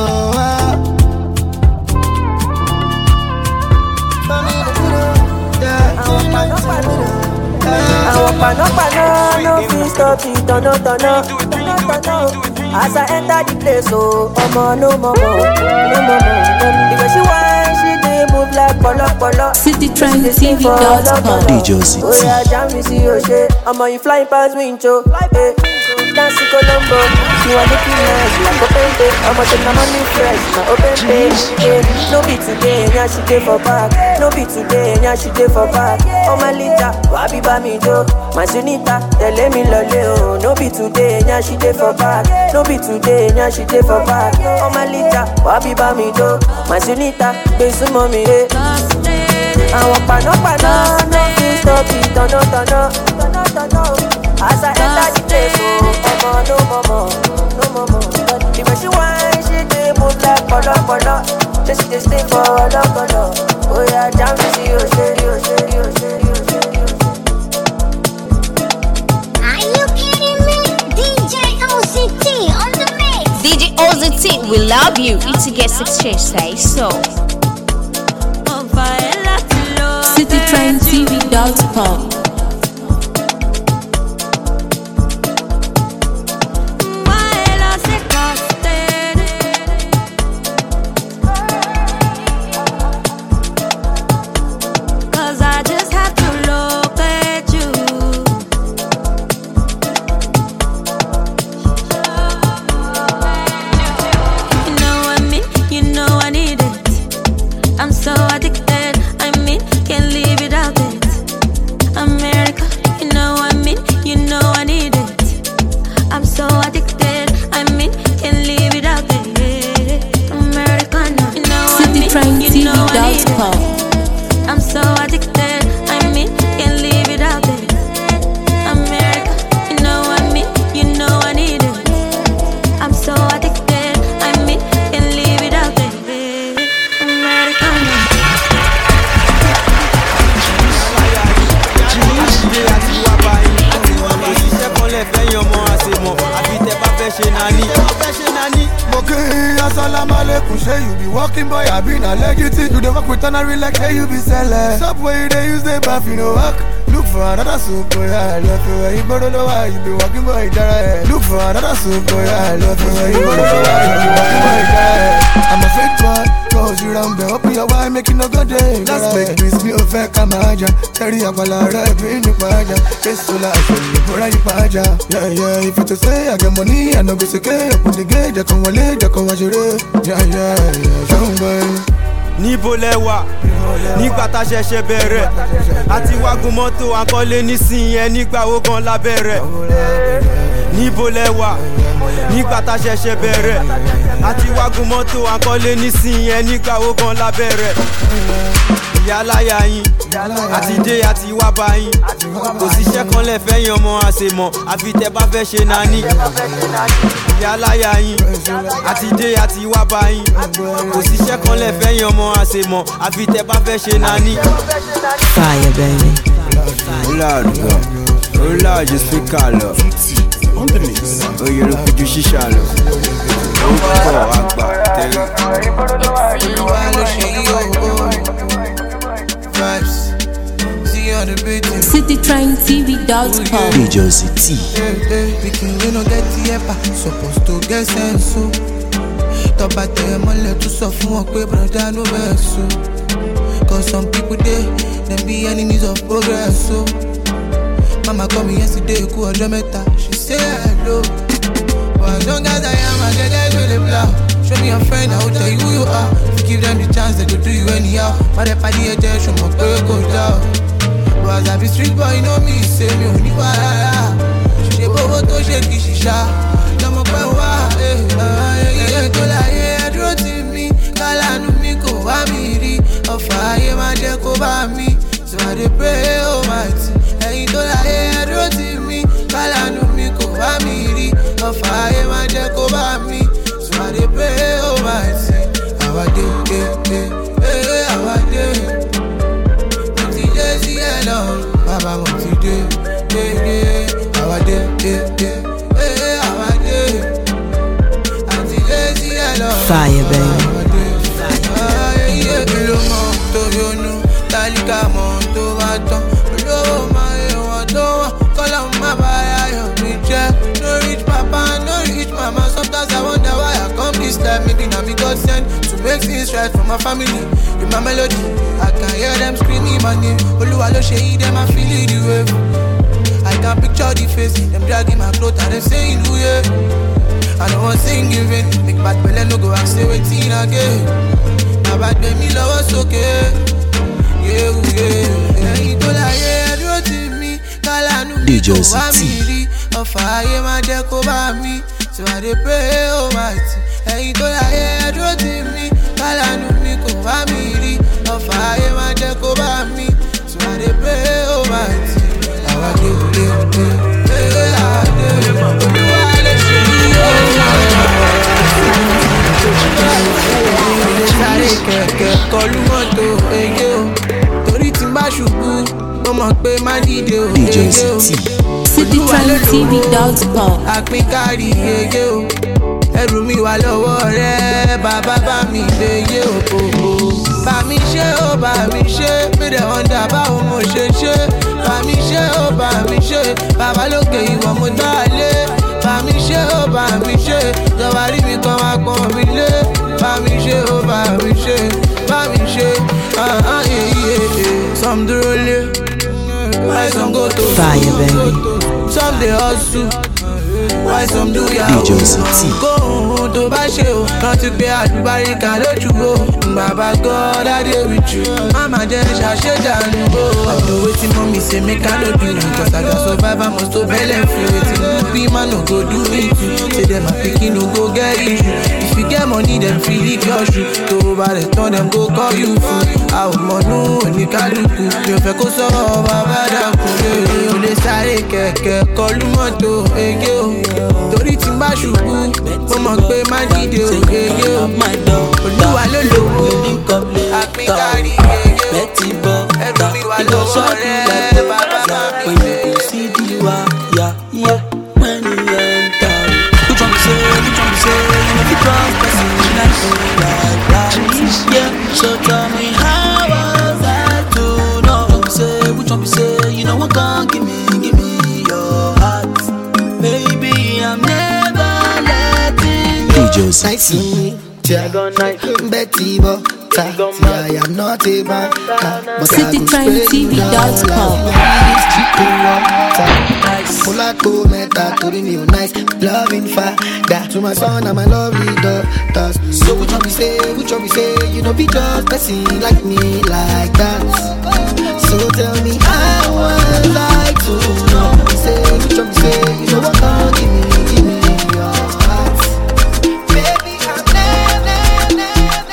Our panopano, no free stop it, tono tono, tono tono. As I enter the place, oh, omo no momo, no momo. Because she want, she dey move like polo polo. City Trend T V dot com. D J Ozzy T. Oh yeah, jam me see your shit. Omo you flying past window, eh? Dance Colombo, she want the killers like open day. Omo take my money fresh, my open day. Eh, no be today, yeah she dey for back. No be today, yeah she dey for back. Oh my lita, wabi ba mi do. My sunita, tell me lole oh. No be today, yeah she dey for back. No be today, yeah she dey for back. Oh my lita, wabi ba mi do. My sunita, be some mommy eh. I want pano pano, no feel stop it, tono tono, tono tono. As I enter the place, oh, mama, no mama, no mama. Because she want, she dey move like polo polo. Just she dey stay for a long polo. Oh yeah, jam me see you, shady, you, shady, you, shady, you, shady, you. Are you kidding me? D J Ozzy T on the mix. D J Ozzy T, we love you. It's a guest exchange, say so. City Trend T V dot com. I'm so addicted, I mean, can't live without it. America, you know what I mean, you know I need it. I'm so addicted, I mean, can't live without it. Americana. Assalamu alaikum, say you be walking boy, I been a leg you think you dey work with an real like hey you be selling. Subway they use the bath, you know work. Look for another soup boy, I love you. You better know why you be walking boy, jara. Look for another soup boy, I love you. You better know why you be walking boy, jara. I'm a fake boy, cause you round there, open your wine, make it no good day. Let's make peace, me over Kamaja. Terry Apala, bring you paja. It's so like you put on your paja. Yeah, yeah, if you to say I get money, I know it's okay. Put the gate, I come wallet, I come watch it. Yeah, yeah, yeah, young boy. Níbo lẹ wà nígbà tá ṣẹ̀ṣẹ̀ bẹ̀rẹ̀ àti wágun mọ́tò àkọlé nísìnyí ẹ nígbà wo gan la bẹ̀rẹ̀. Níbo lẹ wà nígbà tá ṣẹ̀ṣẹ̀ bẹ̀rẹ̀ àti wágun mọ́tò àkọlé nísìnyí ẹ nígbà wo gan la bẹ̀rẹ̀. Ìyáláyà yín àti dé àti wá bá yín kò síṣẹ́ kan lẹ fẹ́ yan ọmọ àṣemọ̀ àfi tẹ bá fẹ́ ṣe nání. Ìyáláyà yín àti dé àti wá bá yín kò síṣẹ́ kan lẹ fẹ́ yan ọmọ àṣemọ̀ àfi tẹ bá fẹ́ ṣe nání. Fire, baby. Hola, hola, je suis calme. Oye, ló fi ju ṣíṣà lọ. Ó pọ̀ àgbà tẹ́lẹ̀. City Trend T V dot com. D J Ozzy T. Pikin we no get the epa, supposed to get sense so. Tọ́ba tẹ̀ mọ́lẹ̀ tún sọ fún wọn pé brother no vex so. Cause some people dey, dem be enemies of progress so. Mama call me yesterday, kú ọjọ́ mẹ́ta, she say hello. But as long as I am, I get there to the blow. Show me your friend, I will tell you who you are. If you give them the chance, they go do you anyhow. But if I did it, show me where you go down. But as I be street boy, you know me, say me only why. She bobo to shake shisha. Lọ́mọ pẹ́ wá, eh, eh, eh, tó láyé, ẹ dúró tì mí, kálánú yeah, yeah. How I did, yeah, yeah. Hey, how I did. Until lazy, I love. Fire, baby. Kilo mo to yonu, talika mo to baton. Olowo ma e won to won, kola ma baya yo mi je. No rich papa, no rich mama. Sometimes I wonder why I come this life. Maybe not be God sent to make things right for my family. In my melody, I can hear them screaming my name. Oluwa lo shey them, I feel it the wave. I can picture the face, them dragging my clothes and them saying who yeah. I don't want sing in vain. Make bad belly no go and say waiting again. Bad baby love us okay. Yeah, yeah. Ẹyin tó láyé ẹdúró tì mí. Kálánú mi kò wá mi rí. Ọ̀fà ayé máa jẹ́ kó bá mi. So I dey pray almighty. Ẹyin tó láyé ẹdúró tì mí. Kálánú mi kò wá mi rí. Ọ̀fà ayé máa jẹ́ kó bá mi. So I dey pray almighty. Àwa dé dé dé. Ee àwa dé. Olúwa lè ṣe yíyó. Sáré kẹ̀kẹ́ kọlu mọ́tò ege o. Torí tí n bá ṣubú, mo mọ̀ pé má dìde o. Ege o. city trend t v dot com. Àpín kárí ege o. Ẹrù mi wà lọ́wọ́ rẹ̀, bàbá bá mi gbéyé o. Bá mi ṣe o, bá mi ṣe, mídẹ̀ ọ̀ndà báwo mo ṣe ṣe. Bá mi ṣe o, bá mi ṣe, bàbá lókè ìwọ̀n mo dá lé. Bá mi ṣe o, bá mi ṣe, ìjọba rí mi kan wá pọ́n mi lé. Bá mi ṣe o, bá mi ṣe, bá mi ṣe, ah ah yeah yeah yeah. Some dúró lé, why some go to Fire, baby. Some dey hustle, why some do yahoo. Kó ohun tó bá ṣe o, rántí pé àlùbáríkà lójú o. Bàbá God, I dey with you. Mama jẹ́ ṣàṣejànú o. Ọ̀dọ̀ wetin mọ́ mi ṣe make I no do you. Cause I got survive, I must to belle free. Wetin no be man no go do it too. Say them my pikin no go get issue. If you get money, them feel it your shoe. Tó o bá rẹ̀ tán, them go call you fool. A ò mọ̀nú oníkálukú. Mi ò fẹ́ kó sọ̀rọ̀ bàbá dàkún lé. O lè sáré kẹ̀kẹ́ kọlu mọ́tò ege o. Torí tí n bá ṣubú, mo mọ̀ pé má dìde o ege o. Olúwa ló lówó, àpín kárí ege o. Ẹrù mi wà lọ́wọ́ rẹ̀, bàbá bá mi gbé. So tell me how was I to know? Say which one be say you know what can give me, give me your heart. Baby, I'm never letting go. D J Nice me, Betty Bo. I am not a man, but city trend t v dot com. Mula ko meta tori mi o nice, loving father to my son and my lovely daughters. So which one we say, which one we say, you know be just person like me like that. So tell me how I like to know. We say, which one we say, you know what can give me, give me your heart. Baby, I'm never, never,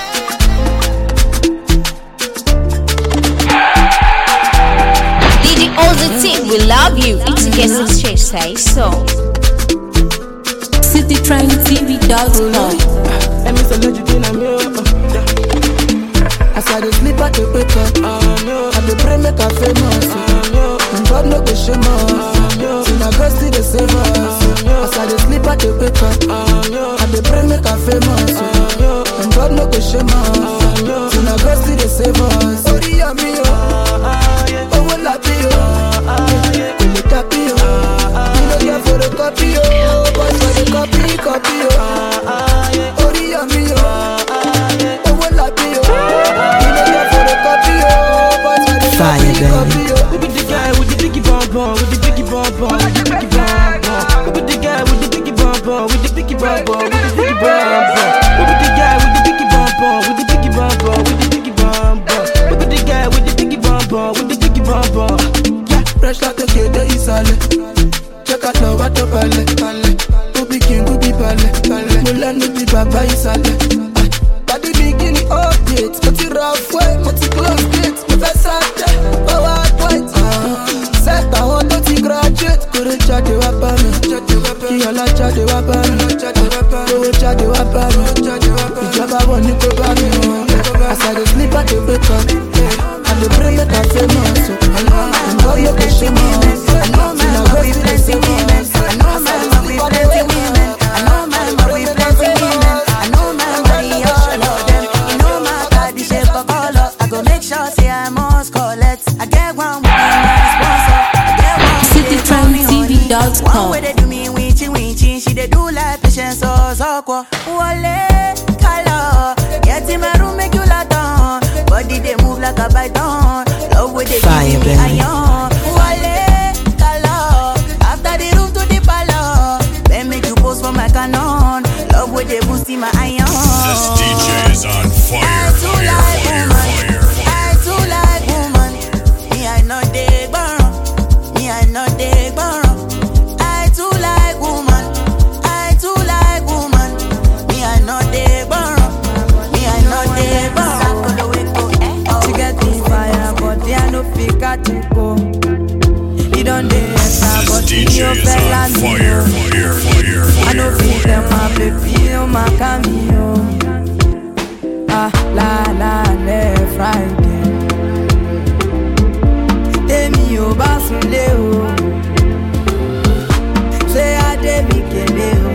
D J Ozzy, we love you. It's a guest exchange, say so. city trend t v dot com. Let me say, let you in a mirror. As I dey sleep, I dey wake up. I dey pray make I famous. And God no go shame us. See my God still dey save us. As I dey sleep, I dey wake up. I dey pray make I famous. And God no go shame us. See my God still dey save us. Ori ami o, owo labi o, kole kapi o. You no get for the copy o, but for the copy copy o. Ori ami o, owo labi o. Fire, baby. Who be the guy with the biggie bomb bomb, with the biggie bomb bomb, with the biggie bomb bomb? Who be the guy with the biggie bomb bomb, with the biggie bomb bomb, with the biggie bomb bomb? Who be the guy with the biggie bomb bomb, with the biggie bomb bomb, with the biggie bomb bomb? Who be the guy with the biggie bomb bomb, with the biggie bomb bomb? Yeah, fresh like a kid, they is all it. Check out now what up, alle, alle. Who be king, who be ballet, ballet. Mulan, who be baba, is all it. Body bikini updates, but you rough way, but you close gates. Professor, power point. Set I want to graduate. Couldn't chat the weapon. Kiyola chat the weapon. Go chat the weapon. Ijaba won't go back. As I dey sleep, I dey wake up. And the pray make I famous. And God you can shame us. dot One com. way they do me winchy winchy, she they do like patience so so kwa. Wale color, get in my room make you lot on. Body they move like a python. Love way they Fire, give me baby. iron. Wale color, after the room to the parlor. Then make you pose for my canon. Love way they boost in my iron. This D J is on fire, fire, fire, fire. I too like woman. Me I know they burn. Me I know they burn. I too like woman. I too like woman. Me I know they burn. Me I know they burn. She get the fire, but I no pick at to go. He don't dare enter, but D he J no is fella on me. fire, fire, fire, I no fire, fit them fire. my baby, oh my cameo. Ah, la la le Friday. Temi o basunle o. Say I dey mi kele o.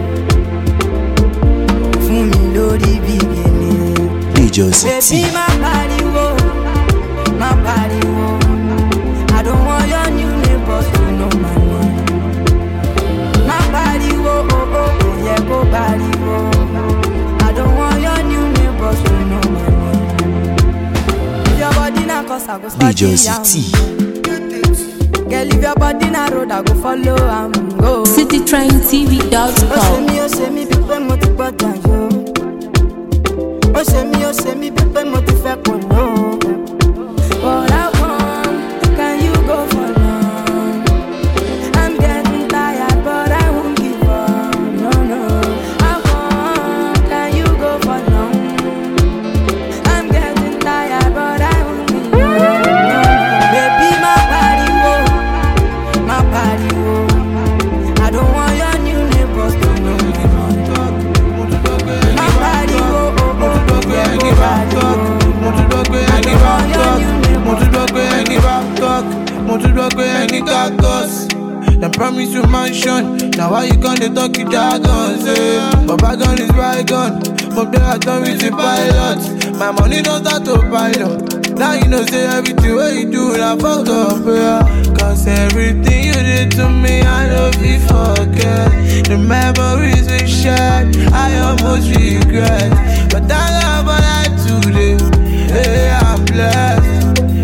Fún mi lórí bí gèlè. D J Z T. Baby má pariwo, má pariwo. I don't want your new neighbors to know my name. Má pariwo, oh oh, kò yẹ kó pariwo. I don't want your new neighbors to know my name. If your body na cause I go D start J Z to T. Girl, if your body na road, I go follow am go. City Train T V dot Ó ṣe com. mí, ó ṣe mí bí pé mo ti gbọ́dọ̀ yó. Ó ṣe mí, ó ṣe mí bí pé mo ti fẹ́ kò ló. But I want, can you go for long? I'm getting tired, but I won't give up. No, no. I want, can you go for long? I'm getting tired, but I won't give up. No, no. Baby, my body, whoa. My body, whoa. I don't want your new neighbors to know my name. My body, whoa, oh, oh, yeah, go body, whoa. I don't want your new neighbors. Mo tún dọ́gbé ẹni Bangkok, mo tún dọ́gbé ẹni Lagos. Dem promise you mansion, na why you come dey talk you jargon? Say, Baba gun is bygone, mo dey at home with the pilot. My money don start to pile up. Now you know say everything wey you do na fucked up, yeah. Cause everything you did to me, I no fit forget. The memories we shared, I almost regret. But thank God for that today, yeah, I'm blessed.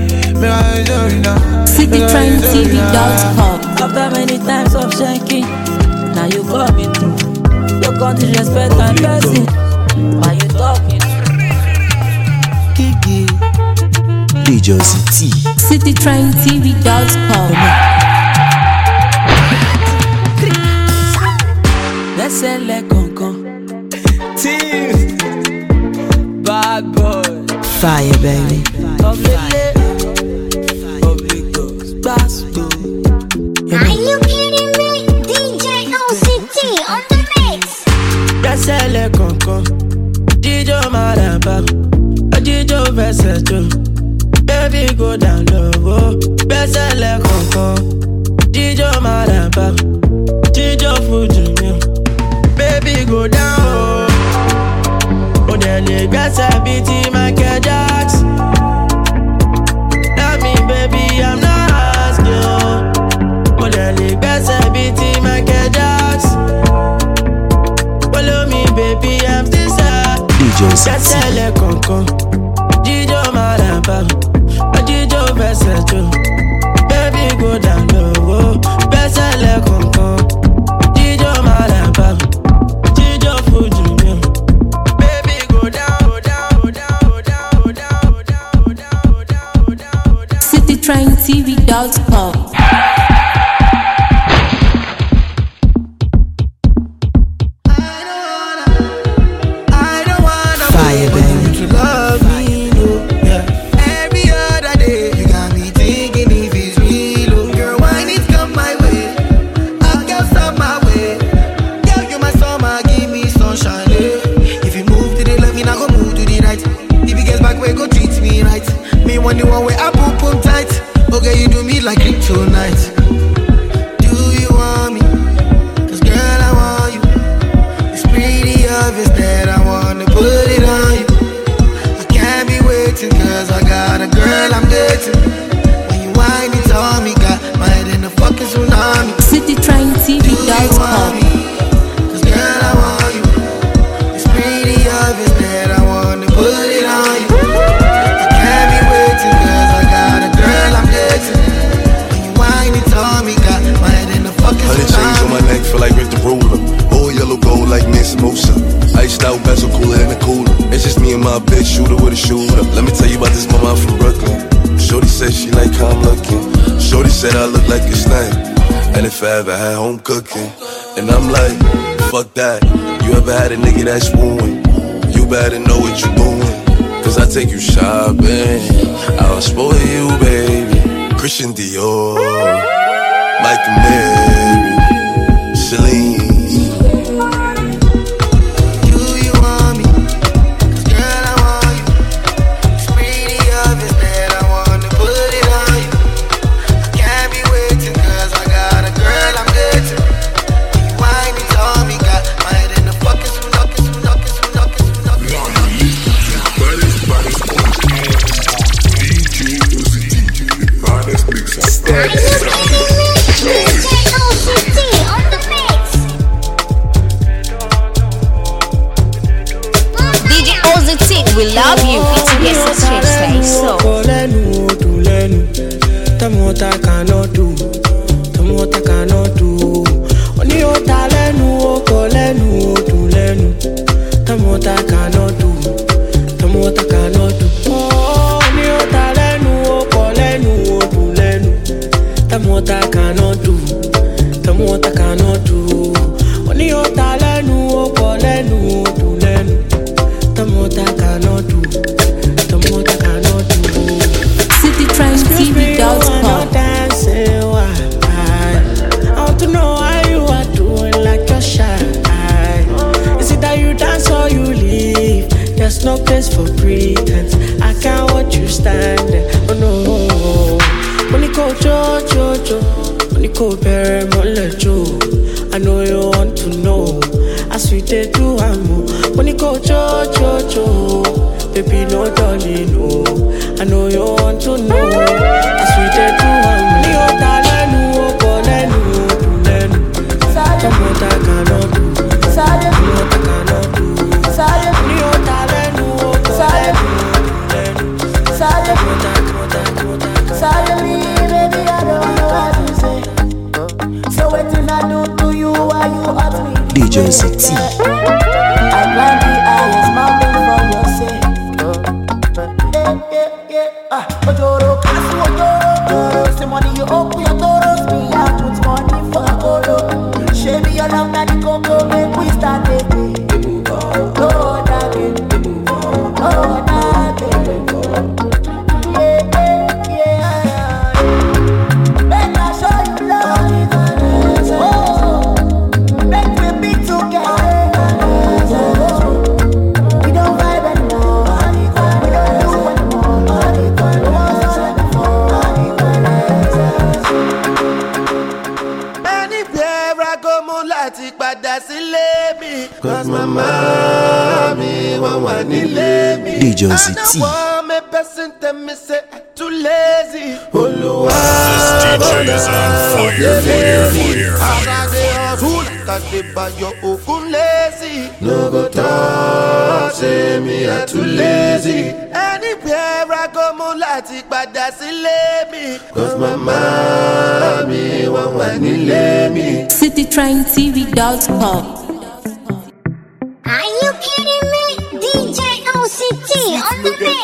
City Train T V dot com. After many times of shaking, now you call me through. You can't disrespect my person. Why you talking? Kiki. D J Z T. City Train T V dot com. Lẹ́sẹ̀ lẹ́kọ̀ọ̀kan. Team. Bad boy. Fire, baby. Ọ̀gbẹ́lẹ̀. Are you kidding me? D J O C T on the mix. Lẹ́sẹ̀ lẹ́kọ̀ọ̀kan, jíjó máa dàbà, jíjó fẹsẹ̀ jò, baby go down low. Lẹ́sẹ̀ lẹ́kọ̀ọ̀kan, jíjó máa dàbà, jíjó fújì mi, baby go down low. Ó dẹ̀ lè gbẹ́sẹ̀ bíi ti Michael Jackson. Tell me baby I'm not asking you. Ó dẹ̀ lè gbẹ́sẹ̀ bíi ti Michael Jackson. Follow me baby I'm still sad. D J Z T. Gbẹ́sẹ̀ lẹ́kọ̀ọ̀kan, jíjó máa dàbà, jíjó fẹsẹ̀ jò, baby go down low. feel like Rick the Ruler. All yellow gold like Nancy Mosa. Iced out bezel cooler than a cooler. It's just me and my bitch, shooter with a shooter. Let me tell you about this mama from Brooklyn. Shorty said she like how I'm looking. Shorty said I look like a snack. And if I ever had home cooking. And I'm like, fuck that. You ever had a nigga that's wooing? You better know what you doing. Cause I take you shopping. I'll spoil you, baby. Christian Dior, Michael Mary, Celine. We love you. It's yes, it's change say so. Tell me what I cannot do. Tell me what I cannot do. Only your talent, oh, colenu, do lenu. Tell me what I cannot do. Tell me what I cannot do. Oh, only your talent, oh, colenu, do lenu. Tell me what I cannot do. Tell me what I cannot do. Only your talent, oh, colenu, do lenu. Tell me what I cannot do. Tell me what I cannot do. City Trends T V dot com. I want to know how you are doing like you're shy. Is it that you dance or you leave? There's no place for pretense. I can't watch you stand there. Oh no. When you go jo jo jo, when you go bury my jo. I know you want to know. As we did do I'm when you go jo jo jo, baby no darling no. I know you want to know. As we did do I'm you darling no, darling no, darling. Tell me what I cannot do. Tell me what I cannot do. You darling no, darling no, darling. Tell me what I cannot do. Suddenly, baby, I don't know what to say. So what did I do to you? Why you hurt me? D J City. I blind the eyes, mountain for your sake. Yeah, yeah, yeah. Ah, Ojoro, Kasu, Ojoro. Say money you open your doors, me I put money for a photo. Shave me your love, now the cocoa, make we start dating. Oh, that it. Oh, that it. Yeah, yeah, yeah. Make I show you love. Oh, make we be together. We don't vibe anymore. We don't do anymore. Anywhere I go, mo láti padà sílé mi. Cause mama mi wọ́n wà nílé mi. D J City. I know one me person tell me say I'm too lazy. Olúwa This D J is on fire, fire, fire, fire. Kadebayo Ogun lazy. No go talk, say me I too lazy. Anywhere I go, mo láti padà sílé mi. Cause mama mi wọ́n wà nílé mi. City Trends T V dot com. Are you kidding me? D J O C T on the mix.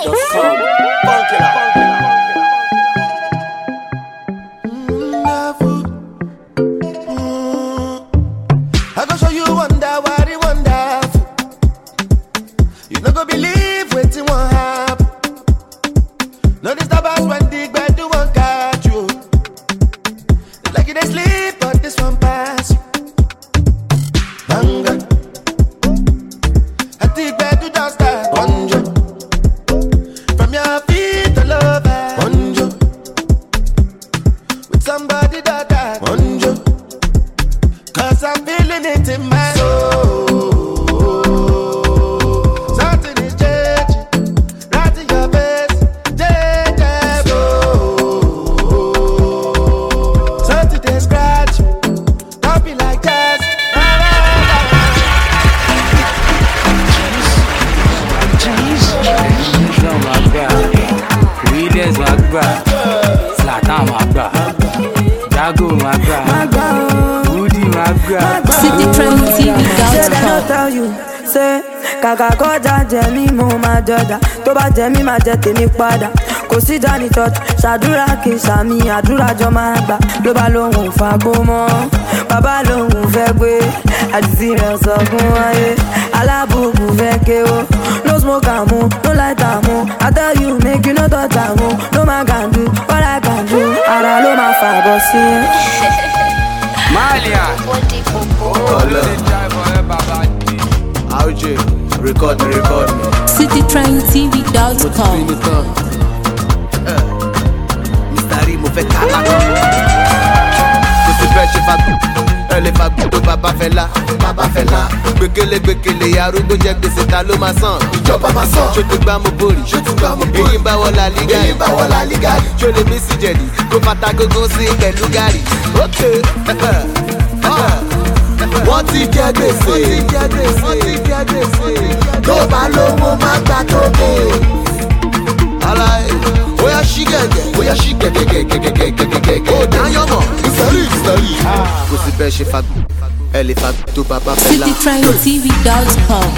I go show you wonder what it wonderful. You no go believe wetin wan happen. No disturb us when the bed do one catch you. It's like you dey sleep, but this one pass you. Banga, I think bed do just start. Bonjo, from your feet all over. Bonjo, with somebody that got bonjo. Cause I'm feeling it in my soul. Something is changing right in your face. Yeah, yeah, oh. Something they scratch me. Don't be like that. Readers, my bra. Slatan, my bra. Jago, my bra. Woody, my city trend t v dot com. Say, kàkà kọjá jẹ mí mo máa jọjà tó bá jẹ mí máa jẹ tèmi padà kò sí dání church ṣàdúrà kì í ṣàmì àdúrà jọ máa gbà ló bá lóhùn fagbó mọ́ bàbá lóhùn fẹ́ gbé àdìsí rẹ̀ sọ fún ayé alábùkù fẹ́ kéwò no smoke àmú no light àmú I tell you make you no touch àmú no man can do all I can do ara ló máa fàbọ̀ sí. Malia O J, record me, record me. city trend t v dot com. Mister Rimo fait cala. Je suis bête, je fais elle est fabule, baba fait là, baba fait là. Bekele, bekele, yarugo, j'ai que c'est à l'eau ma sang. Joba ma sang. Je te bats mon boli, je te bats mon boli. Yimba wala liga, yimba wala liga. Je le mets si jelly, go fata go go si bel lugari. Ok. Wọ́n ti jẹ́ gbèsè, wọ́n ti jẹ́ gbèsè, tó bá lówó má gbà tó bò. Alaye, oya ṣí gẹ̀gẹ̀, oya ṣí gẹ̀gẹ̀gẹ̀gẹ̀gẹ̀gẹ̀gẹ̀. Ó dáyọ̀ mọ̀, ìsọ̀rí ìsọ̀rí. Kò sí bẹ́ẹ̀ ṣe fagbó, ẹ lè fagbó tó bàbá fẹ́ la. city trend t v dot com.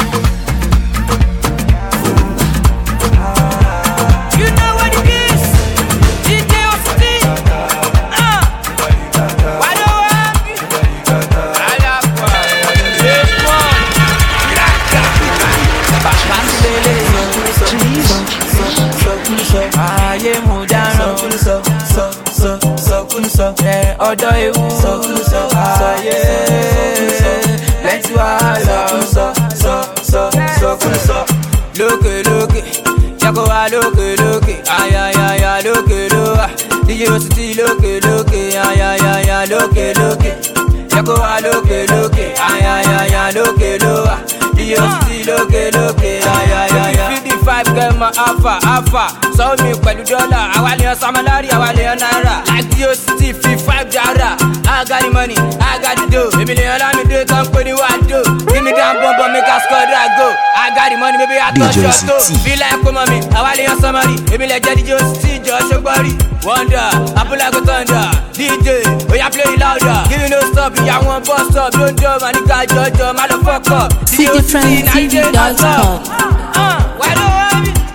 Ọ̀dọ̀ ewu sọ sọ ayé plenty wahala sọ sọ sọ sọ sọ lókè lókè jago wa lókè lókè ayayaya lókè lókè D J City lókè lókè ayayaya lókè lókè jago wa lókè lókè ayayaya lókè lókè D J City lókè lókè ayayaya. fifty five kẹ́mọ̀ alpha alpha sọ mi pẹ̀lú dọ́là àwa lè yan samalari àwa lè yan náírà like D J City fifty five jara. I got the money, I got the dough. Baby, they allow me to come put the one do. Give me that bomb, but make a score that go. I got the money, baby, I touch your toe. Feel like come on me, I want to somebody. Baby, like Daddy Joe, see Josh, your body. Wonder, I pull like a thunder. D J, oh yeah, play louder. Give me no stop, yeah, one bust up. Don't jump, man, you got your job, motherfucker. city trend t v dot com. Uh, why don't I have it?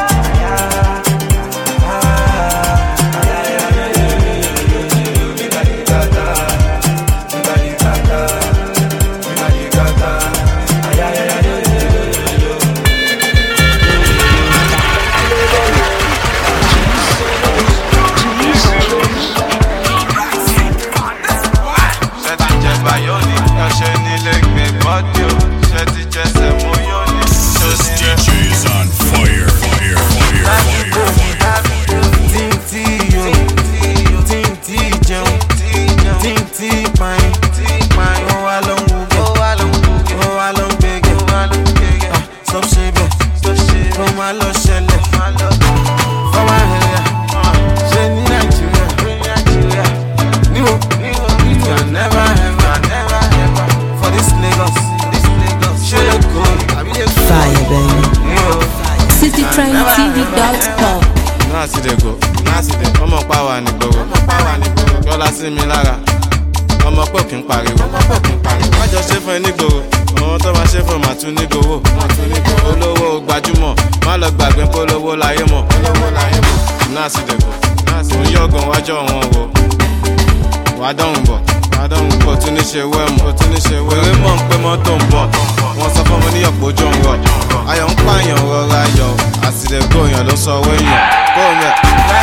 This D J is on fire, fire, fire, fire, fire. Tinti yo, tinti jẹun, tinti pain, ó wá lọ ń wúgẹ̀, ó wá lọ ń gbẹ̀gẹ̀, stop ṣe bẹ́ẹ̀, kó má lọ ṣẹlẹ̀, fọwọ́ ẹ̀yà, ṣe ní Nàìjíríà, níwò, you can never ever, for this Lagos, ṣe é kó, Fire, baby. city trend t v dot com. Náà sì dé go, náà sì dé, ọmọ pa wà ní gbogbo, yọlá sí mi lára, ọmọ pọ̀ kí n pariwo, wọ́n jọ ṣe fún ẹ nígboro, ọmọ tó máa ṣe fún màá tún nígboro, olówó gbajúmọ̀, má lọ gbàgbé polówó láyé mọ̀, náà sì dé go, òun yọ̀gàn wájọ́ wọn wo, wàá dọ̀hùn bọ̀, wàá dọ̀hùn bọ̀, tún ní ṣe wẹ́mù, wèrè mọ̀ ń pé mọ́tò ń bọ̀, wọ́n sọ fún mi ní ọ̀pọ̀ ojú ń rọ̀, ayọ̀ ń pààyàn rọra yọ̀, àsìlẹ̀gbò èèyàn ló sọ owó èèyàn, kó o yẹ.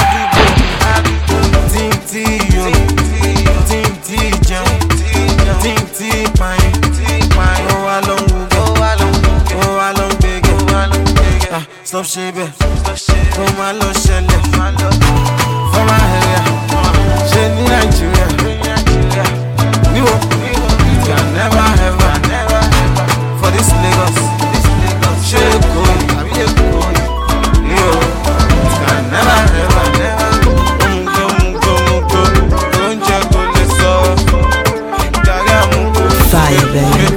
Tinti yo, tinti jẹun, tinti pain, ó wá lọ ń wúgẹ̀, ó wá lọ ń gbẹ̀gẹ̀, stop ṣe bẹ́ẹ̀, kó má lọ ṣẹlẹ̀, fọwọ́ ẹ̀yà, ṣe ní Nàìjíríà, níwò, you can never ever, for this Lagos, ṣe é kó, níwò, you can never ever, Fire, baby.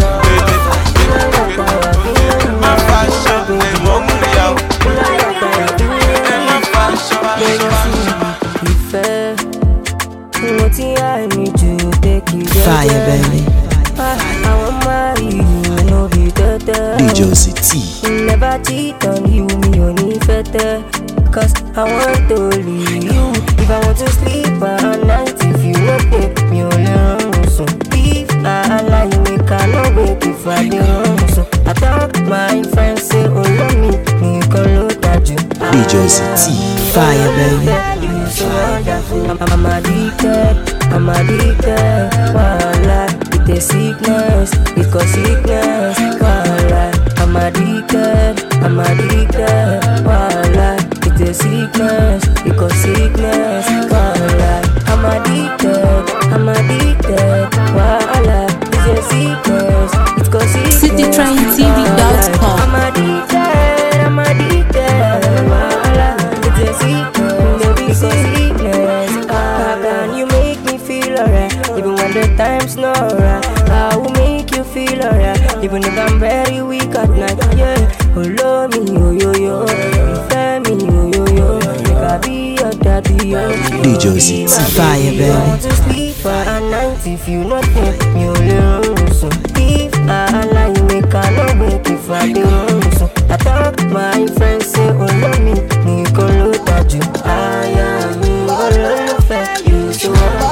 Ìfẹ́, mo ti I need to take you Fire, baby. I want marry you, no be tete. D J City. Never cheat on you, me only fete. Cause I want to leave you. If I want to sleep at night, if you won't take me only wrong. So if I lie, me cannot wait if I do wrong. So I talk my friends say, oh love me, me can look at you. D J City. Fire, baby. I'm, I'm addicted, I'm addicted. Wala, it's a sickness, it cause sickness. Wala, I'm addicted, I'm addicted. Wala, it's a sickness, it cause sickness. Wala, I'm addicted, I'm addicted. Wala, it's a sickness, it cause sickness. city train t v dot com. I'm addicted, I'm addicted. Wala, it's a sickness, it's a sickness. How can you make me feel alright, even when the time's not right? I will make you feel alright, even if I'm very weak at night. Yeah, oh love me, oh yo yo, refer me, oh yo yo. Make I be your daddy, oh. D J City. Fire, baby. I want to sleep for a night if you not take me alone. So if I lie, you make I not wake if I do wrong. So I talk my friends say, oh love me, me can look at you. I am me, oh love me, you so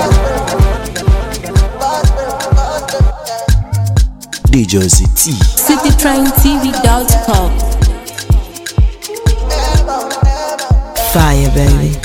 D J City. city train t v dot com. Fire, baby.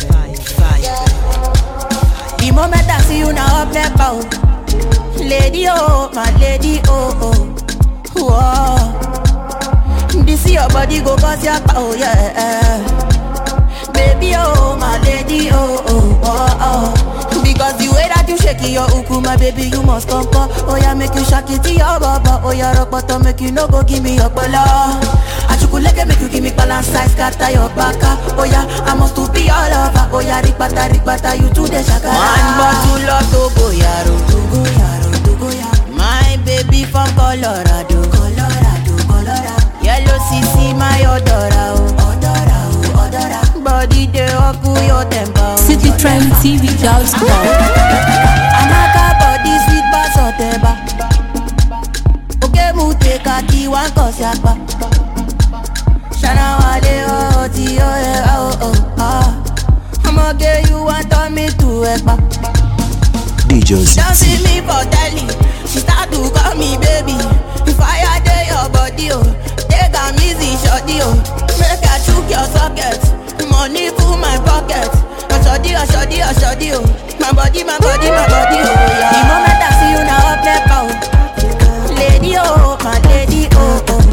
The moment I see you now up there, bow. Lady, oh, my lady, oh, oh. Whoa. This your body go cause your power, yeah. Baby, oh, my lady, oh, oh, oh, oh. Because the way that you shake your uku, my baby, you must come, come. Oh, yeah, make you shake it to your baba. Oh, yeah, rock bottom, make you no go give me your bala. Achukuleke make you give me balance size, scatter your baka. Oh, yeah, I must to be all over. Oh, yeah, rikbata, rikbata, you to the shaka. One bottle of Togo, yaro, Togo, yaro, Togo, yaro. My baby from Colorado, Colorado, Colorado. Yellow C C, my odora, oh, odora, oh, odora. Body de oku your temper. city train t v dot com. Amaka body sweet bass oteba. Oke mute kaki wan kosiapa. Shana wale oh ti oh eh oh oh ah. I'ma get you want turn me to ekpa. D J She don't see City. me for telly. She start to call me baby. If I day your body oh, take am easy shorty oh. Make I chook your socket. Money full my pocket. Ashodi, ashodi, ashodi, oh. My body, my body, my body, oh, yeah. The moment I see you now up there, oh. Lady, oh, my lady, oh, oh.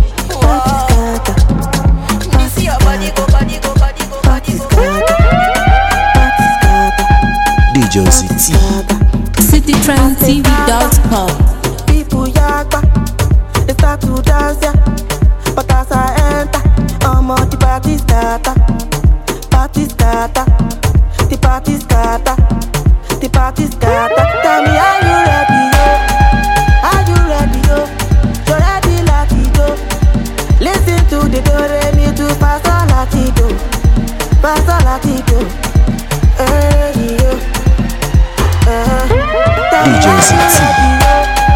Oh. You see your body, go, body, go, body, go, body, go. D J City. city train t v dot com. People yakba, they start to dance, yeah. But as I enter, I'm on the party starter. Party starter, the party starter, the party starter. Tell me, are you ready, yo? Are you ready, yo? You ready, like it, yo? Listen to the do re mi do pass all like it, yo. Pass all like it, yo. Ready, yo. Tell me, D J are you City. ready, yo?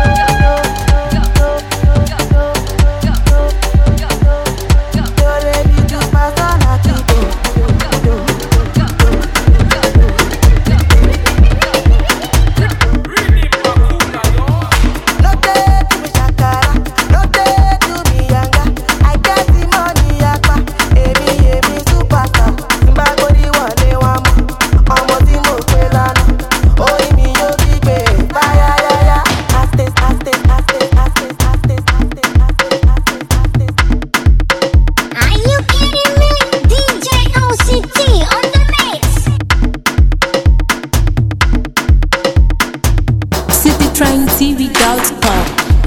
t v dot com.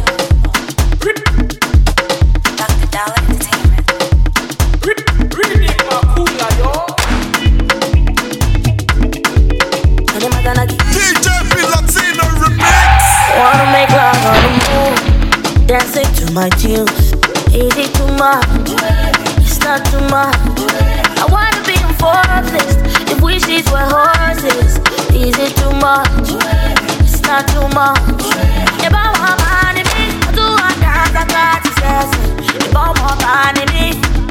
Doctor Dollar Entertainment. D J P Latino Remix. Wanna make love on the moon, dancing to my tunes. Is it too much? It's not too much. I wanna be in forest if wishes were horses. Is it too much? It's not too much. If I want money, me, I do want dance, I got to say, if I want money, me,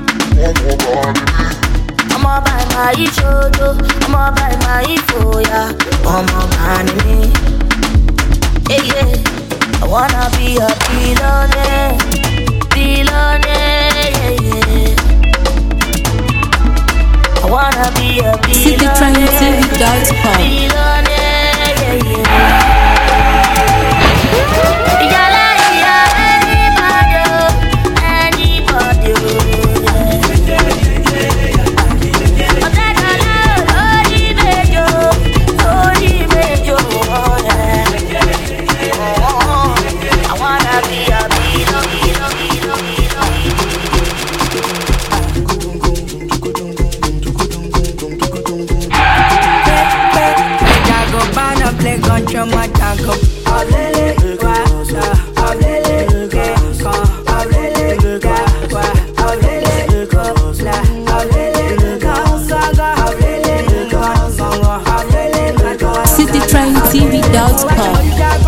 I'm all by my shoulder, I'm all by my foya, I'm all by me. Yeah, yeah, I wanna be a billionaire, billionaire, yeah, yeah. I wanna be a billionaire, City Train T V dot com. billionaire, yeah, yeah. City Train T V dot com.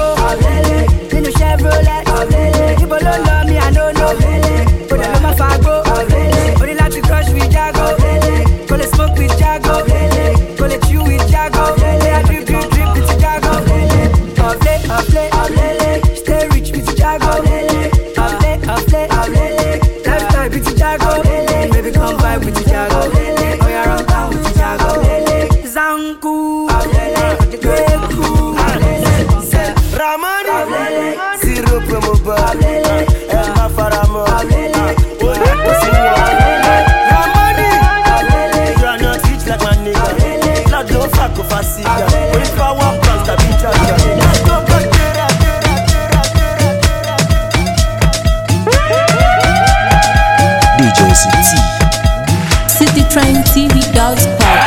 D J C T. City Train T V dot com.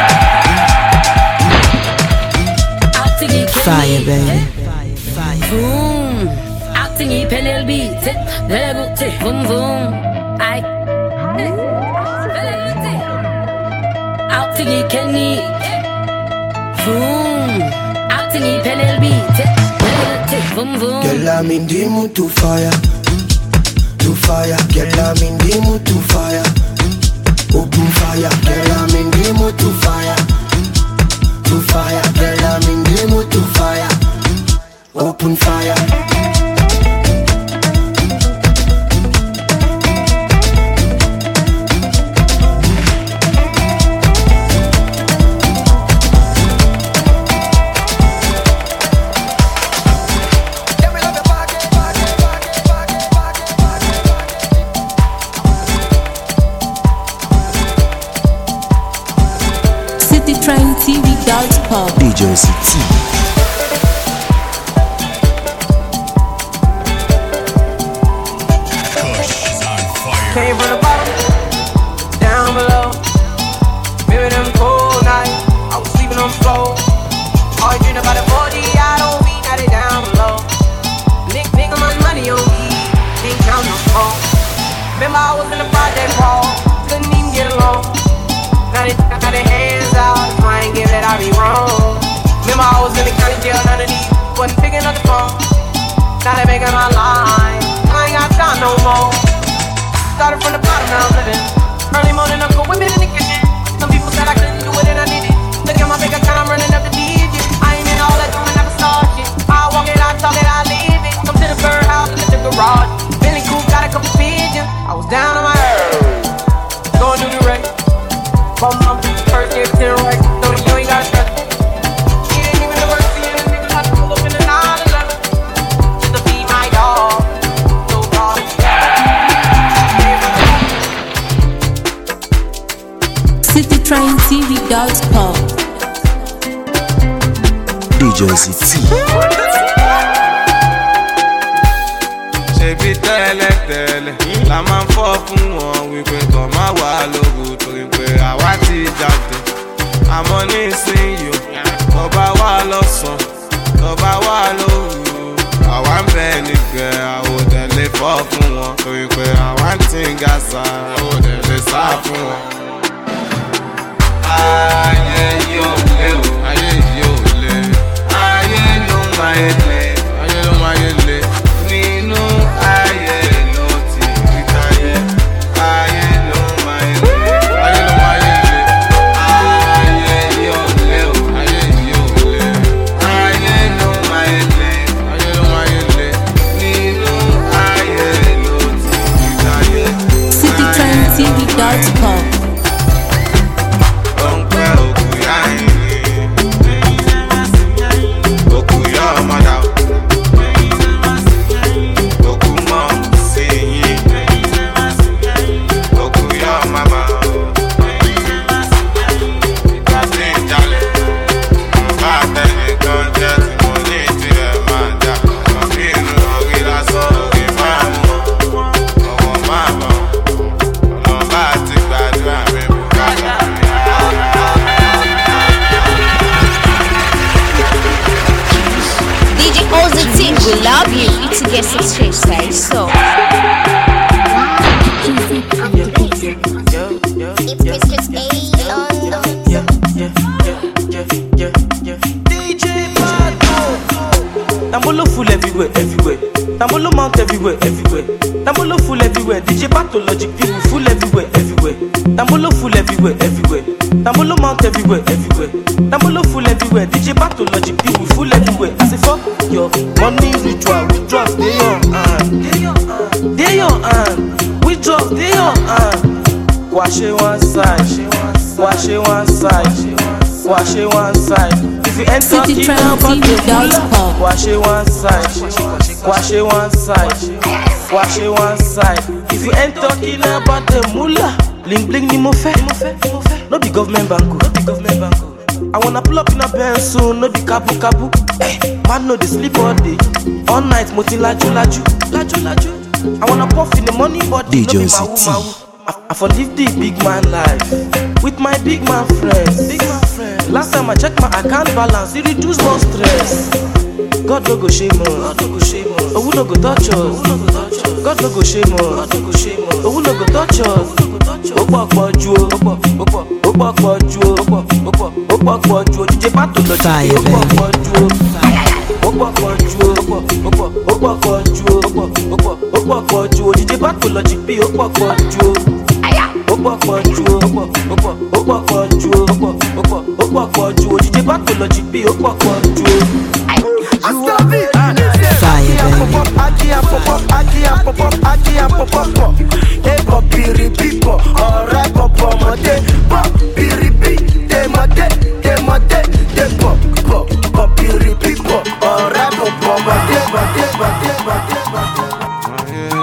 Fire, baby. Boom. Acting i P beat. Let go, boom boom. I. Acting i Kenny. Boom. Acting i P beat. Boom boom. Girl, I'm in the mood to fire, to fire. Girl, I'm in the mood to fire, open fire. Girl, I'm in the mood to fire, to fire. Girl, I'm in the mood to fire, open fire. Train T V dot com. D J C T. Came from the bottom, down below. Remember them cold nights, I was sleeping on the floor. All you dream about the forty, I don't be, now they down below. Nick, nigga, my money on me, ain't count no more. Remember I was in the project hall, couldn't even get along. Now they got their hands out, trying to give that I be wrong. Remember I was in the county jail, none of these wasn't picking up the phone. Now they making my line, I ain't got time no more. Started from the bottom, now I'm living. Early morning, I'm going women in the kitchen. Some people said I couldn't do it and I did it. Look at my big account, I'm running up the digits. I ain't in all that doing, never start shit. I walk it, I talk it, I live it. Come to the birdhouse, in the garage. Billy Coop got a couple pigeons. I was down on my earth, going through the race. Bum bum, first year, ten right. No, you ain't got stress. He didn't even know where to see it. Niggas had to pull up in the nine eleven. Just to feed my dog. So dog. City Train T V dot com. D J C T. Ṣebí tẹ́lẹ̀ tẹ́lẹ̀ la máa ń fọ́ fún wọn wípé kàn má wà lóru torí pé àwa ti jáde. Àmọ́ nísìnyí tó bá wà lọ́sàn-án tó bá wà lóru àwa ń bẹ nígbẹ́ àwòdẹ̀ lè fọ́ fún wọn torí pé àwa ń tí ń ga sa àwòdẹ̀ lè sá fún wọn. Ayé yóò lé o, ayé yóò lé, ayé ló máa ń lé. guest exchange say so. Tambolo full everywhere, everywhere. Tambolo mount everywhere, everywhere. Tambolo full everywhere. D J Pathologic people full everywhere, everywhere. Tambolo full everywhere, everywhere. Tambolo mount everywhere, everywhere. Tambolo full everywhere. D J Pathologic people full everywhere. As if fuck your money ritual, we drugs they your hand, they your hand. We drugs they your hand. Wash it one side, wash it one side, wash it one side. If you enter the club, wash it one side, wash it one side, wash it one side. If you enter the about the mullah, bling bling ni mo fe, no be government banco, no be government banco. I wanna pull up in a Benz soon, no be kabu kabu. Eh, man no dey sleep all day, all night moti laju laju, laju laju. I wanna puff in the money, but no be my woman. I, I for live the big man life with my big man friends. Big man friends. Last time I checked my account balance, it reduced more stress. God no go shame us. God no go shame us. Oh, who no go touch us? God no go shame us. God no go shame us. Oh, who no go touch us? Opa opa ju, opa opa opa opa ju, opa opa opa opa ju. D J Pathologic, opa opa ju, opa opa ju, opa opa opa opa ju, opa opa opa opa ju. D J Pathologic, be opa opa ju. Opa opa ju, opa opa opa opa ju, opa opa opa opa ju. D J Pathologic, be opa opa ju. Alright, pop, pop, mode, pop, piripi, de mode, de mode, de pop, pop, pop, piripi, pop. Alright, pop, pop, mode, mode, mode, mode, mode.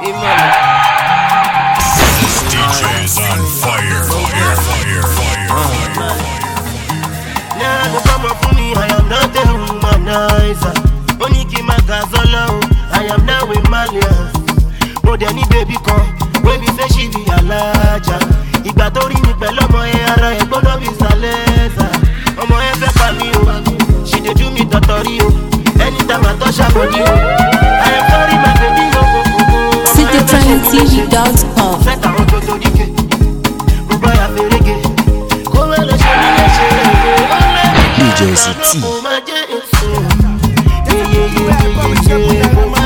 This D J is on fire, fire, fire, fire, fire. Now the come up for me, I am not the womanizer. Oniki Magazolo, I am now with Malia. More than any baby come. Baby say she be a larger. Ìgbà tó rí mi pẹ̀lú ọmọ ẹ ara ẹ gbọ́dọ̀ bí sàlẹ́sà. Ọmọ ẹ fẹ́ pa mí o, she dey do me tọ̀tọ̀rí o. Anytime I touch her body o, I am sorry my baby o. city train T V dot com. Fẹ́ta àwọn tó tó díke, gbogbo àyà fèrègé. Kó wẹ́ lọ ṣe mí lè ṣe é. D J City. Mo máa jẹ́ èso. Yeyeyeyeye mo máa jẹ́ èso.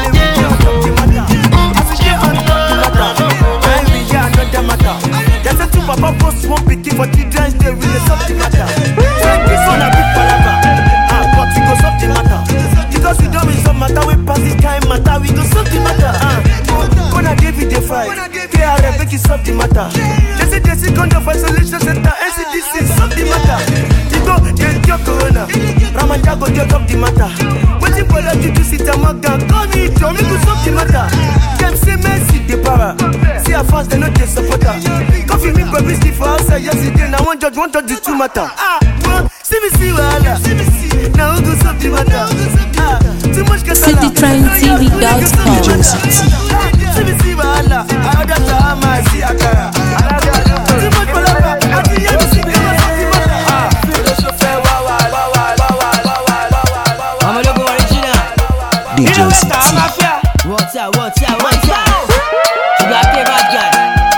Papa post one picking for children's day with the something matter. Take this one a big palava. Ah, but we go something matter. Because we don't mean some matter, we pass this kind matter, we go something matter. Ah, when I gave you the fight, K R F make it something matter. They say they see condom for isolation center, N C D C something matter. You go, they cure corona. Ramadan go just something matter. Waiting for that you to sit and mug and call me, tell me go something matter. Them say Messi the para. See how fast they know they support her. Coffee me baby sleep for outside yesterday. Now one judge, one judge the two matter. Ah, well, see me see wahala. Now who go something matter? Ah, too much casala. city train T V dot com. See me see wahala. I order shawama, I see akara. Too much palava. I see you see me something matter. Ah, the chauffeur wawa wawa wawa wawa wawa. I'm a logo original. D J City. What's up? What's up? What's up? You got the bad guy.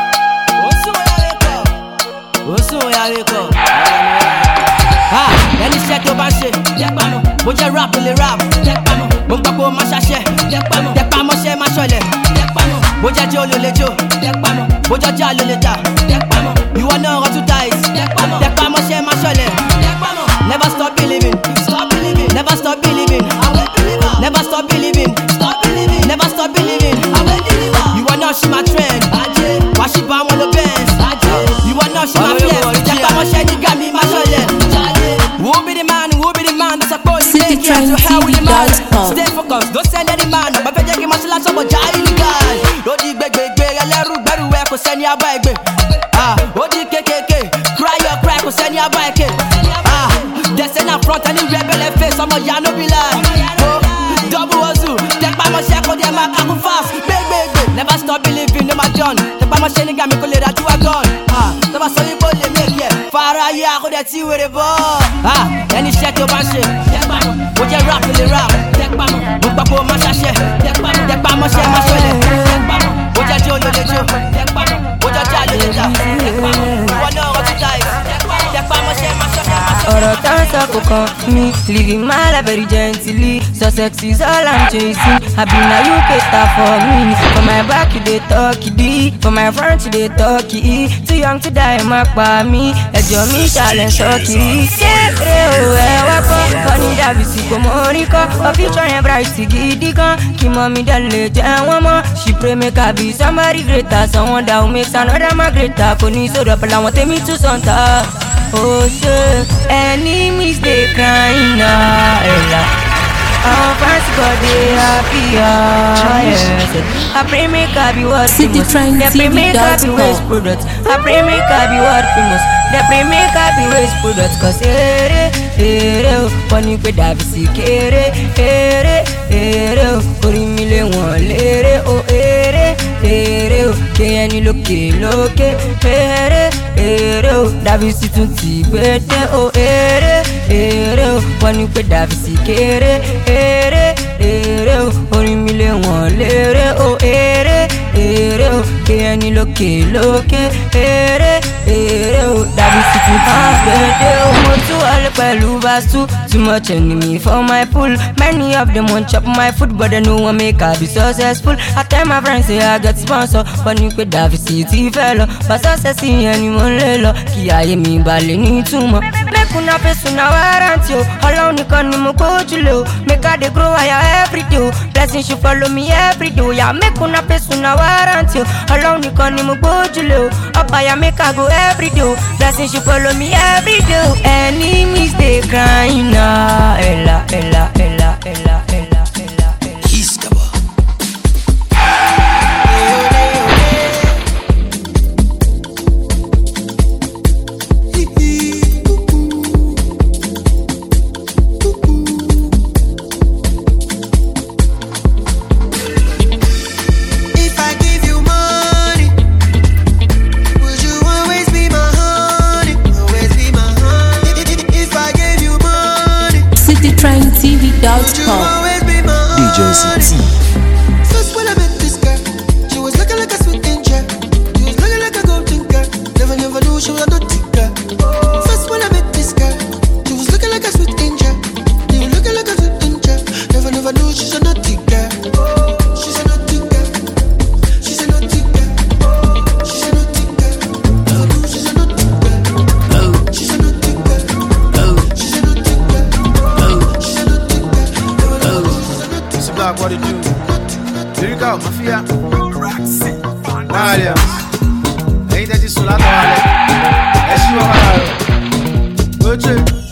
Ah, any check your bashing, Yapano, would you rap in the rap? Yapano, Mumpapo Mashache, Yapano, Yapamo She Mashole, Yapano, Boja Jolo Lejo, Yapano, Boja Jalo Leta, Yapano, you are no to ties, Yapano, Yapamo She Mashole, Yapano, never stop believing, stop believing, never stop believing, I will believe, never stop believing, stop believing, never stop believing, I will deliver. You are not she my trend, why she bomb on the bench, you are not she my flesh. Who be the man, who be the man that's supposed to take care of how we the man. Stay focused, don't send any man. But if you give us a lot of what I illegal. Don't dig big, big, big, and let her better work for send your bike. Ah, what do you K K K? Cry your crack for send your bike. Ah, that's in the front and the rebel face. I'm a Yano Bila. Oh, double Ozu. Take by my shack on the mark, I go fast. Big, big, big. Never stop believing, no my John. Take by my shiny got me call it that you are gone. Ah, never saw you go to make it. Fara ya go that you with the ball. Ah, any check your bashing. Would you rap in the rap? Mumpapo Mashache. mọ́ṣẹ́ mọ́ṣẹ́ lẹ̀ ó jẹ́ jó ló lè jó ó jẹ́ já ló lè já ìwọ náà ó ti dá ẹ̀ tẹpá mọ́ṣẹ́ mọ́ṣẹ́ mọ́ṣẹ́. ọ̀rọ̀ tá ń sọ kò kàn mí living my life very gently success is all I'm chasing I be na you cater for me for my back you dey talk it for my front you dey talk it too young to die má pa mí ẹjọ́ mi ṣàlẹ̀ sọ kiri kéré o ẹ wá kọ́ kọ́ ní dàbí sí kò mọ orí kọ́ ọ future yẹn bright gidi gan kí mọ mi dẹ̀ lè jẹ́ wọ́n mọ́ she pray make I be somebody greater someone that will make another man greater kò ní sọ̀rọ̀ pẹ̀lú àwọn tèmi tún sọ̀ǹtà. Oh shit, enemies they crying now, ella. Our fans got they happy, yes. I pray make I be what famous. They pray make I be waste products. I pray make I be what famous. They pray make I be waste products. Cause ere, ere, oh, funny pe davisi kere, ere, ere, oh, kori mi le won lere, oh, ere, ere, oh, ke eni loke loke, ere, ere, oh, davisi tun ti gbete, oh, ere, ere, oh, funny pe davisi kere, ere, ere, oh, kori mi le won lere, oh, ere, ere, oh, ke eni loke loke, ere, ere, oh, davisi tun ti gbete, oh, mo tu ale pẹ̀lú basu. Too much enemy for my pool. Many of them want chop my food, but they no one make I be successful. I tell my friends say I get sponsor, but you could have city fellow. But success in anyone lelo. Ki aye mi bale ni tuma. Make una face una warrant yo. Allow ni kan ni mo go chulo. Make I dey grow higher every day. Blessings should follow me every day. Yeah, make una face una warrant yo. Allow ni kan ni mo go chulo. Up I make I go every day. Blessings should follow me every day. Enemies they crying now, ella, ella, ella, ella, ella, ella, ella. Iskaba. If I give you money, would you always be my honey? Always be my honey. If I gave you money, city train t v dot would you com. always be my D J honey? C T. First when I met this girl, she was looking like a sweet angel. She was looking like a golden girl. Never, never knew she was a naughty girl. First when I met this girl, she was looking like a sweet angel. She was looking like a sweet angel. Never, never knew she's a naughty girl. She's a naughty girl. She's a naughty girl. She's a naughty girl. Never knew she's a naughty girl. She's a naughty girl. She's a naughty girl. She's a naughty girl. Never knew she's a naughty girl. It's black, what it do? Lyrical, Mafia, Mariam. Ain't that just Solano? As you are, Oche,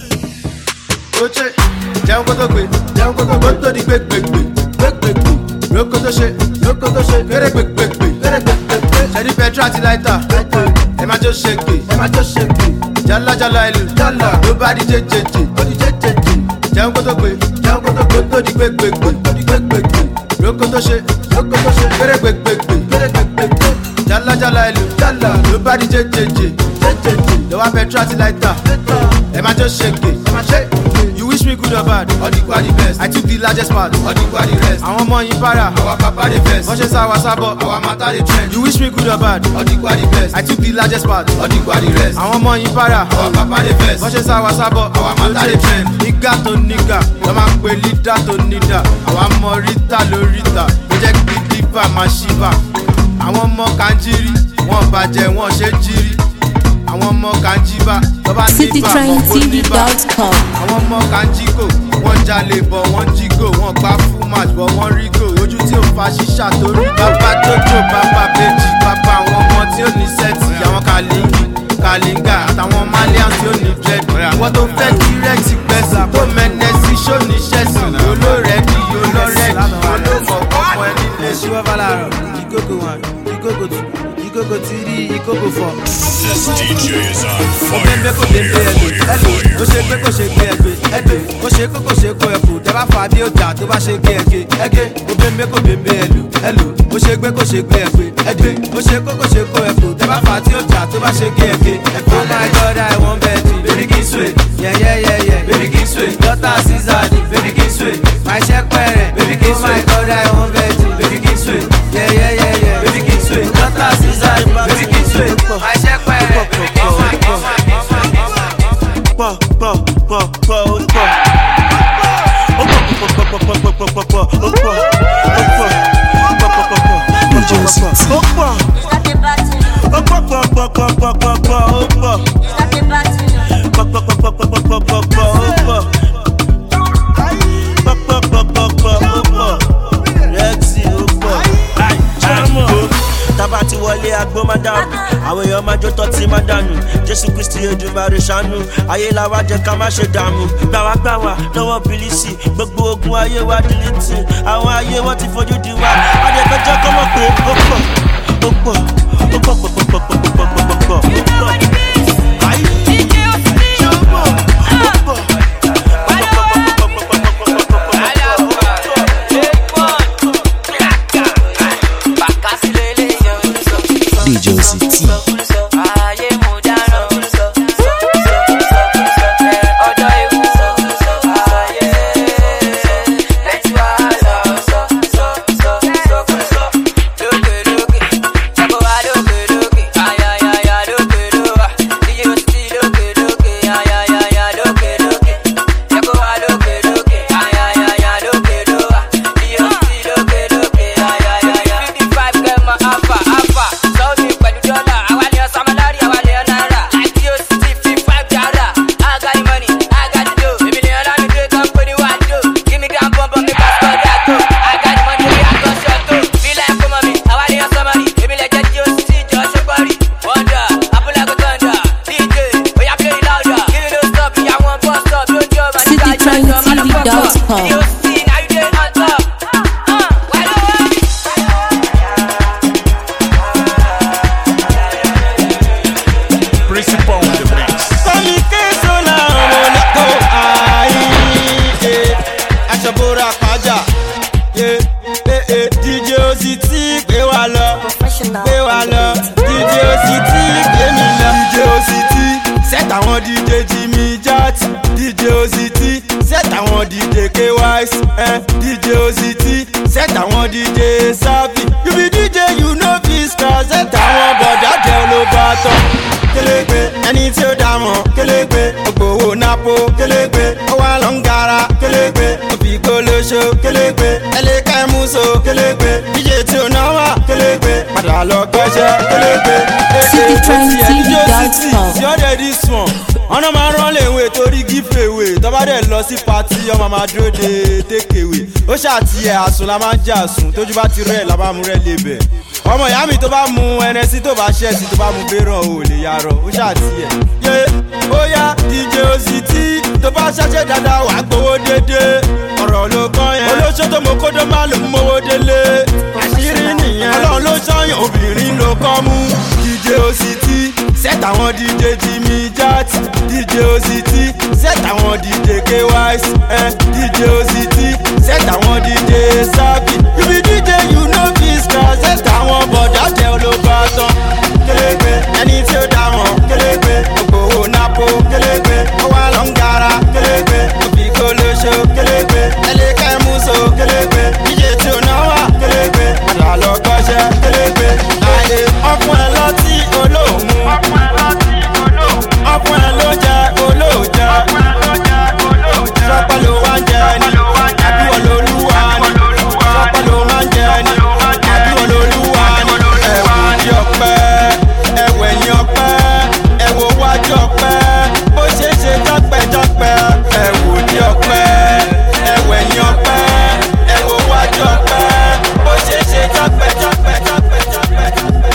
Oche, down go to quick, down go to go to the quick, quick, quick, quick, quick, quick. Look at the shit, look at the shit, very quick, quick, quick, very quick, quick, quick. Shady Petrati lighter, am I just shake it? Am I just shake it? Jalla Jalla, Jalla, nobody J J J, nobody J J J. Down go to quick, down go to go to the quick, quick, quick, to the quick, quick, quick. Look at the shit, look at the shit, very quick, quick, quick, very quick, quick, quick. Jalla Jalla, Jalla, nobody J J J, J J J. The one Petrati lighter, am I just shake it? Am I shake it? You wish me good or bad? Or the quality best. I took the largest part, or the quality rest. I want more in para, our papa the best. Watch our sabo, our matter the trend. You wish me good or bad? Or the quality best. I took the largest part, or the quality rest. I want more in para, our papa the best. Watch our sabo, our matter the trend. Nigga to nigga, the man pe leader to leader. Our morita lorita, project the diva mashiva. I want more kanjiri, one bàjẹ́, one ṣe jiri. Àwọn ọmọ kan jí bá lọ́ba city train t v dot com. Àwọn ọmọ kan jí gò wọ́n jalè bọ̀ wọ́n jí gò wọ́n gbá full match bọ̀ wọ́n rí gò ojú tí ò fa ṣíṣà tó rí. Bàbá tójó bàbá bèjì bàbá àwọn ọmọ tí ó ní sẹ́ẹ̀tì àwọn kàlíngì kàlíngà àtàwọn malian tí ó ní dread. Àwọn tó fẹ́ direct gbẹ̀sà tó mẹ́nẹ́ sí ṣó ní ṣẹ́sì olórẹ́dì olórẹ́dì olómọ̀ ọmọ ẹni lè ṣí wọ́n bá láàárọ̀ ìkókò one ìkókò two. Ikoko three, Ikoko four. This D J is on fire, fire, fire, fire. Ó ṣe pé kò ṣe gbé ẹgbẹ́, ẹgbẹ́. Ó ṣe kó kò ṣe kó ẹkù. Tẹ́ bá fà bí ọjà tó bá ṣe gbé ẹgbẹ́, ẹgbẹ́. Ó bẹ́ẹ̀ kò bẹ́ẹ̀ ẹlò, ẹlò. Ó ṣe gbé kò ṣe gbé ẹgbẹ́, ẹgbẹ́. Ó ṣe kó kò ṣe kó ẹkù. Tẹ́ bá fà tí ọjà tó bá ṣe gbé ẹgbẹ́, ẹgbẹ́. Oh my God, I want Betty, baby kí n sway. Yeah, yeah, yeah, yeah, baby kí n sway. Daughter Caesar, baby kí n sway. My check pẹ̀rẹ̀, baby kí n sway. Oh my God, I want Betty, baby kí n sway. Jésù Kristi Èdùmàrè ṣàánú ayé la wá jẹ́ ká má ṣe dààmú gbàwá gbàwá lọ́wọ́ bìlísì gbogbo ogun ayé wa dìlítì àwọn ayé wọn ti fojú di wa adẹ́fẹ́jọ́ kọ́ mọ̀ pé ó pọ̀ ó pọ̀ ó pọ̀ pọ̀ pọ̀ pọ̀ pọ̀ pọ̀ pọ̀ pọ̀ pọ̀ ó pọ̀ ayé ṣé ó pọ̀ ó pọ̀. D J O C T. ọmọ máa dúró de take away ó ṣàti ẹ̀ àsùn la máa ń jẹ́ àsùn tójú bá ti rẹ̀ la bá mú rẹ̀ lébẹ̀ ọmọ ìyá mi tó bá mu ẹnẹsí tó bá ṣẹ̀sì tó bá mu bẹ́ràn ò lè yarọ ó ṣàti ẹ̀ yé ó yá D J O C T tó bá ṣàṣẹ dáadáa wàá gbowó dédé ọ̀rọ̀ ló kọ́ yẹn olóṣó tó mọ kódó má ló ń mówó délé àṣírí nìyẹn ọlọ́run ló ṣọyàn obìnrin ló kọ́ mú D J O C T set àwọn D J Jimmy Jat D J O C T set àwọn D J K-Wise eh, D J O C T set àwọn D J Sabi you be D J you know fiscal set àwọn bọ̀dá tẹ olóba tán kélégbé ẹni tí ó dá wọn kélégbé ògbówó nápó kélégbé ọwọ́ àlọ́ ń gara kélégbé òbí kò lóṣó kélégbé ẹlẹ́kẹ́ múso kélégbé díje tí ó náwà kélégbé àdá lọ kọ́ṣẹ́ kélégbé àyè ọkùnrin lọ́tí olóòmù ọkùnrin ló jẹ olóòjẹ sọpẹ́ ló wá ń jẹ ni àbí wọ́n lolúwa ni sọpẹ́ ló máa ń jẹ ni àbí wọ́n lolúwa ni ẹ̀wù ní ọpẹ́ ẹ̀wẹ̀ ní ọpẹ́ ẹ̀wò wájú ọpẹ́ bó ṣe ṣe jọ́pẹ́jọ́pẹ́ ẹ̀wù ní ọpẹ́ ẹ̀wẹ̀ ní ọpẹ́ ẹ̀wò wájú ọpẹ́ bó ṣe ṣe jọ́pẹ́jọ́pẹ́ jọ́pẹ́jọ́pẹ́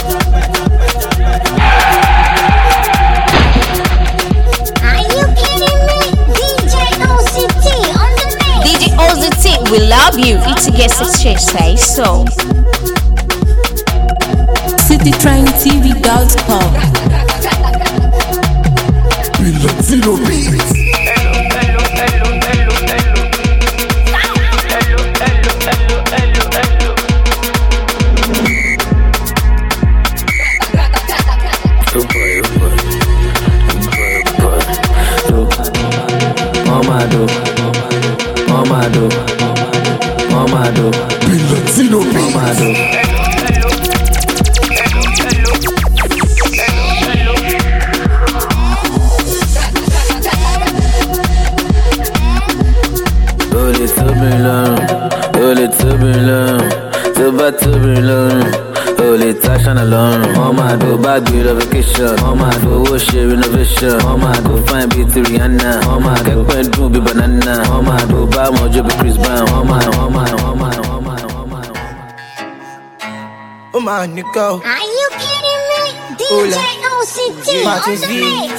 We love you. It's a guest exchange, say so. City Train T V dot com. We love zero beats. tóbi lọ́rùn, tó bá tóbi lọ́rùn, o lè ta ṣáná lọ́rùn. Wọ́n máa do báàgì revocation, wọ́n máa do owó ṣe renovation, wọ́n máa do fine bíi ti Rihanna, wọ́n máa kẹ́pẹ́ dùn bíi banana, wọ́n máa do bá mọ́jọ bíi Chris Brown, wọ́n máa wọ́n máa wọ́n máa wọ́n máa wọ́n máa. Oh my nigga. Are you kidding me? D J O C T on the mix.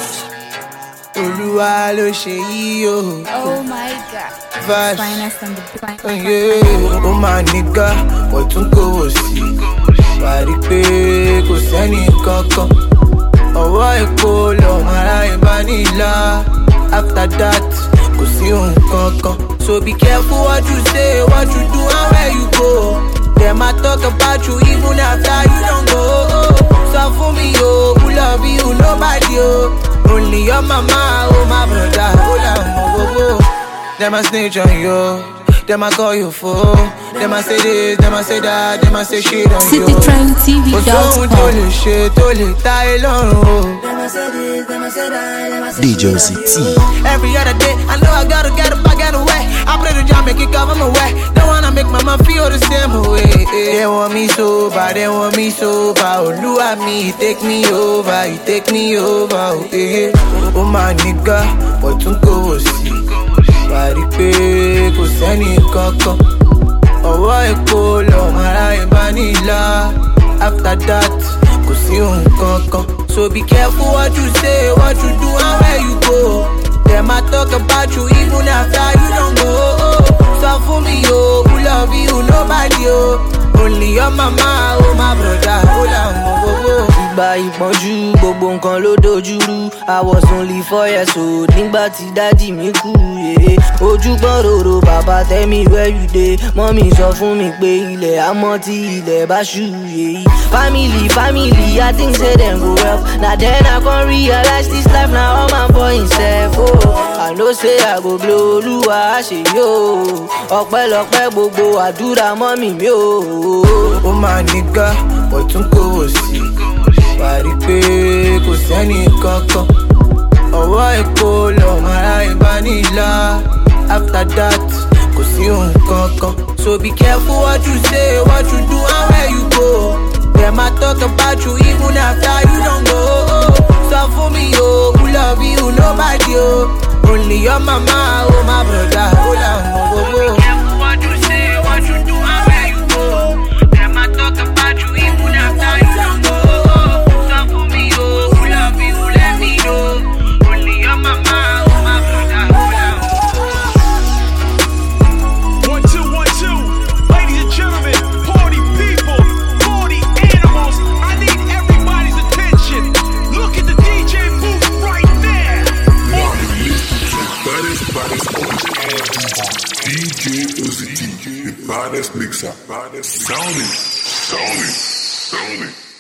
Olúwa ló ṣe yí o. Oh my God. Vibes. Finest on the Oh yeah. Oh my nigga, wọ́n tún kò wò sí. Wàrí pé kò sẹ́ni kankan. Ọwọ́ èpo lọ́mọ aráyé bá nílá. After that, kò sí ohun kankan. So be careful what you say, what you do and where you go. Them I talk about you even after you don't go. So for me, oh, who love you, nobody, oh. Only your mama, oh my brother, oh la mo. Them I snitch on you, them I call you for. Them I say this, them I say that, them I say shit on you. City Train T V dot com. Tó lè ṣe, tó lè ta ẹ lọ́rùn. Them I say this, them I say that, them I say D J O C T. Every other day, I know I gotta get up, I get away. I play the job, make it cover my way. Don't wanna make my mom feel the same way. They want me sober, they want me sober. Oh, look at me, take me over, you take me over. Oh, yeah. Oh my nigga, what to go see? Wàrí pé kò sẹ́ni kankan. Ọwọ́ èpo lọ́mọ aráyé bá nílá. After that, kò sí ohun kankan. So be careful what you say, what you do and where you go. Them I talk about you even after you don't go. So for me, oh, who love you, nobody, oh. Only your mama, oh my brother, oh la mo. Ìgbà ìpọ́njú gbogbo nǹkan ló dojúrú. I was only four years old nígbà tí dádì mi kú. Ojú gbọ́n rorò bàbá tell me where you dey. Mọ́mí sọ fún mi pé ilẹ̀ àmọ́ tí ilẹ̀ bá ṣú. Family, family, I think say dem go help. Na then I come realize this life na all man for himself. Oh, I know say I go blow Olúwa àṣeyí o. Ọpẹ́lọpẹ́ gbogbo àdúrà mọ́mí mi o. Ó máa nígá, wọ́n tún kò wò sí. Wàrí pé kò sẹ́ni kankan. Ọwọ́ èpo lọ́mọ aráyé bá nílá. After that, kò sí ohun kankan. So be careful what you say, what you do and where you go. Them I talk about you even after you don't go. So for me, oh, who love you, nobody, oh. Only your mama, oh my brother, oh la mo. Be careful what you say, what you do and where you go. Them I talk about you even after you don't go. So for me, oh, who love you, let me know. Only your mama, oh my brother, oh la mo. One, two, one, two. Ladies and gentlemen, party people, party animals. I need everybody's attention. Look at the D J booth right there. Baddest, baddest, D J O C T, the baddest mixer, baddest sounding, sounding, sounding.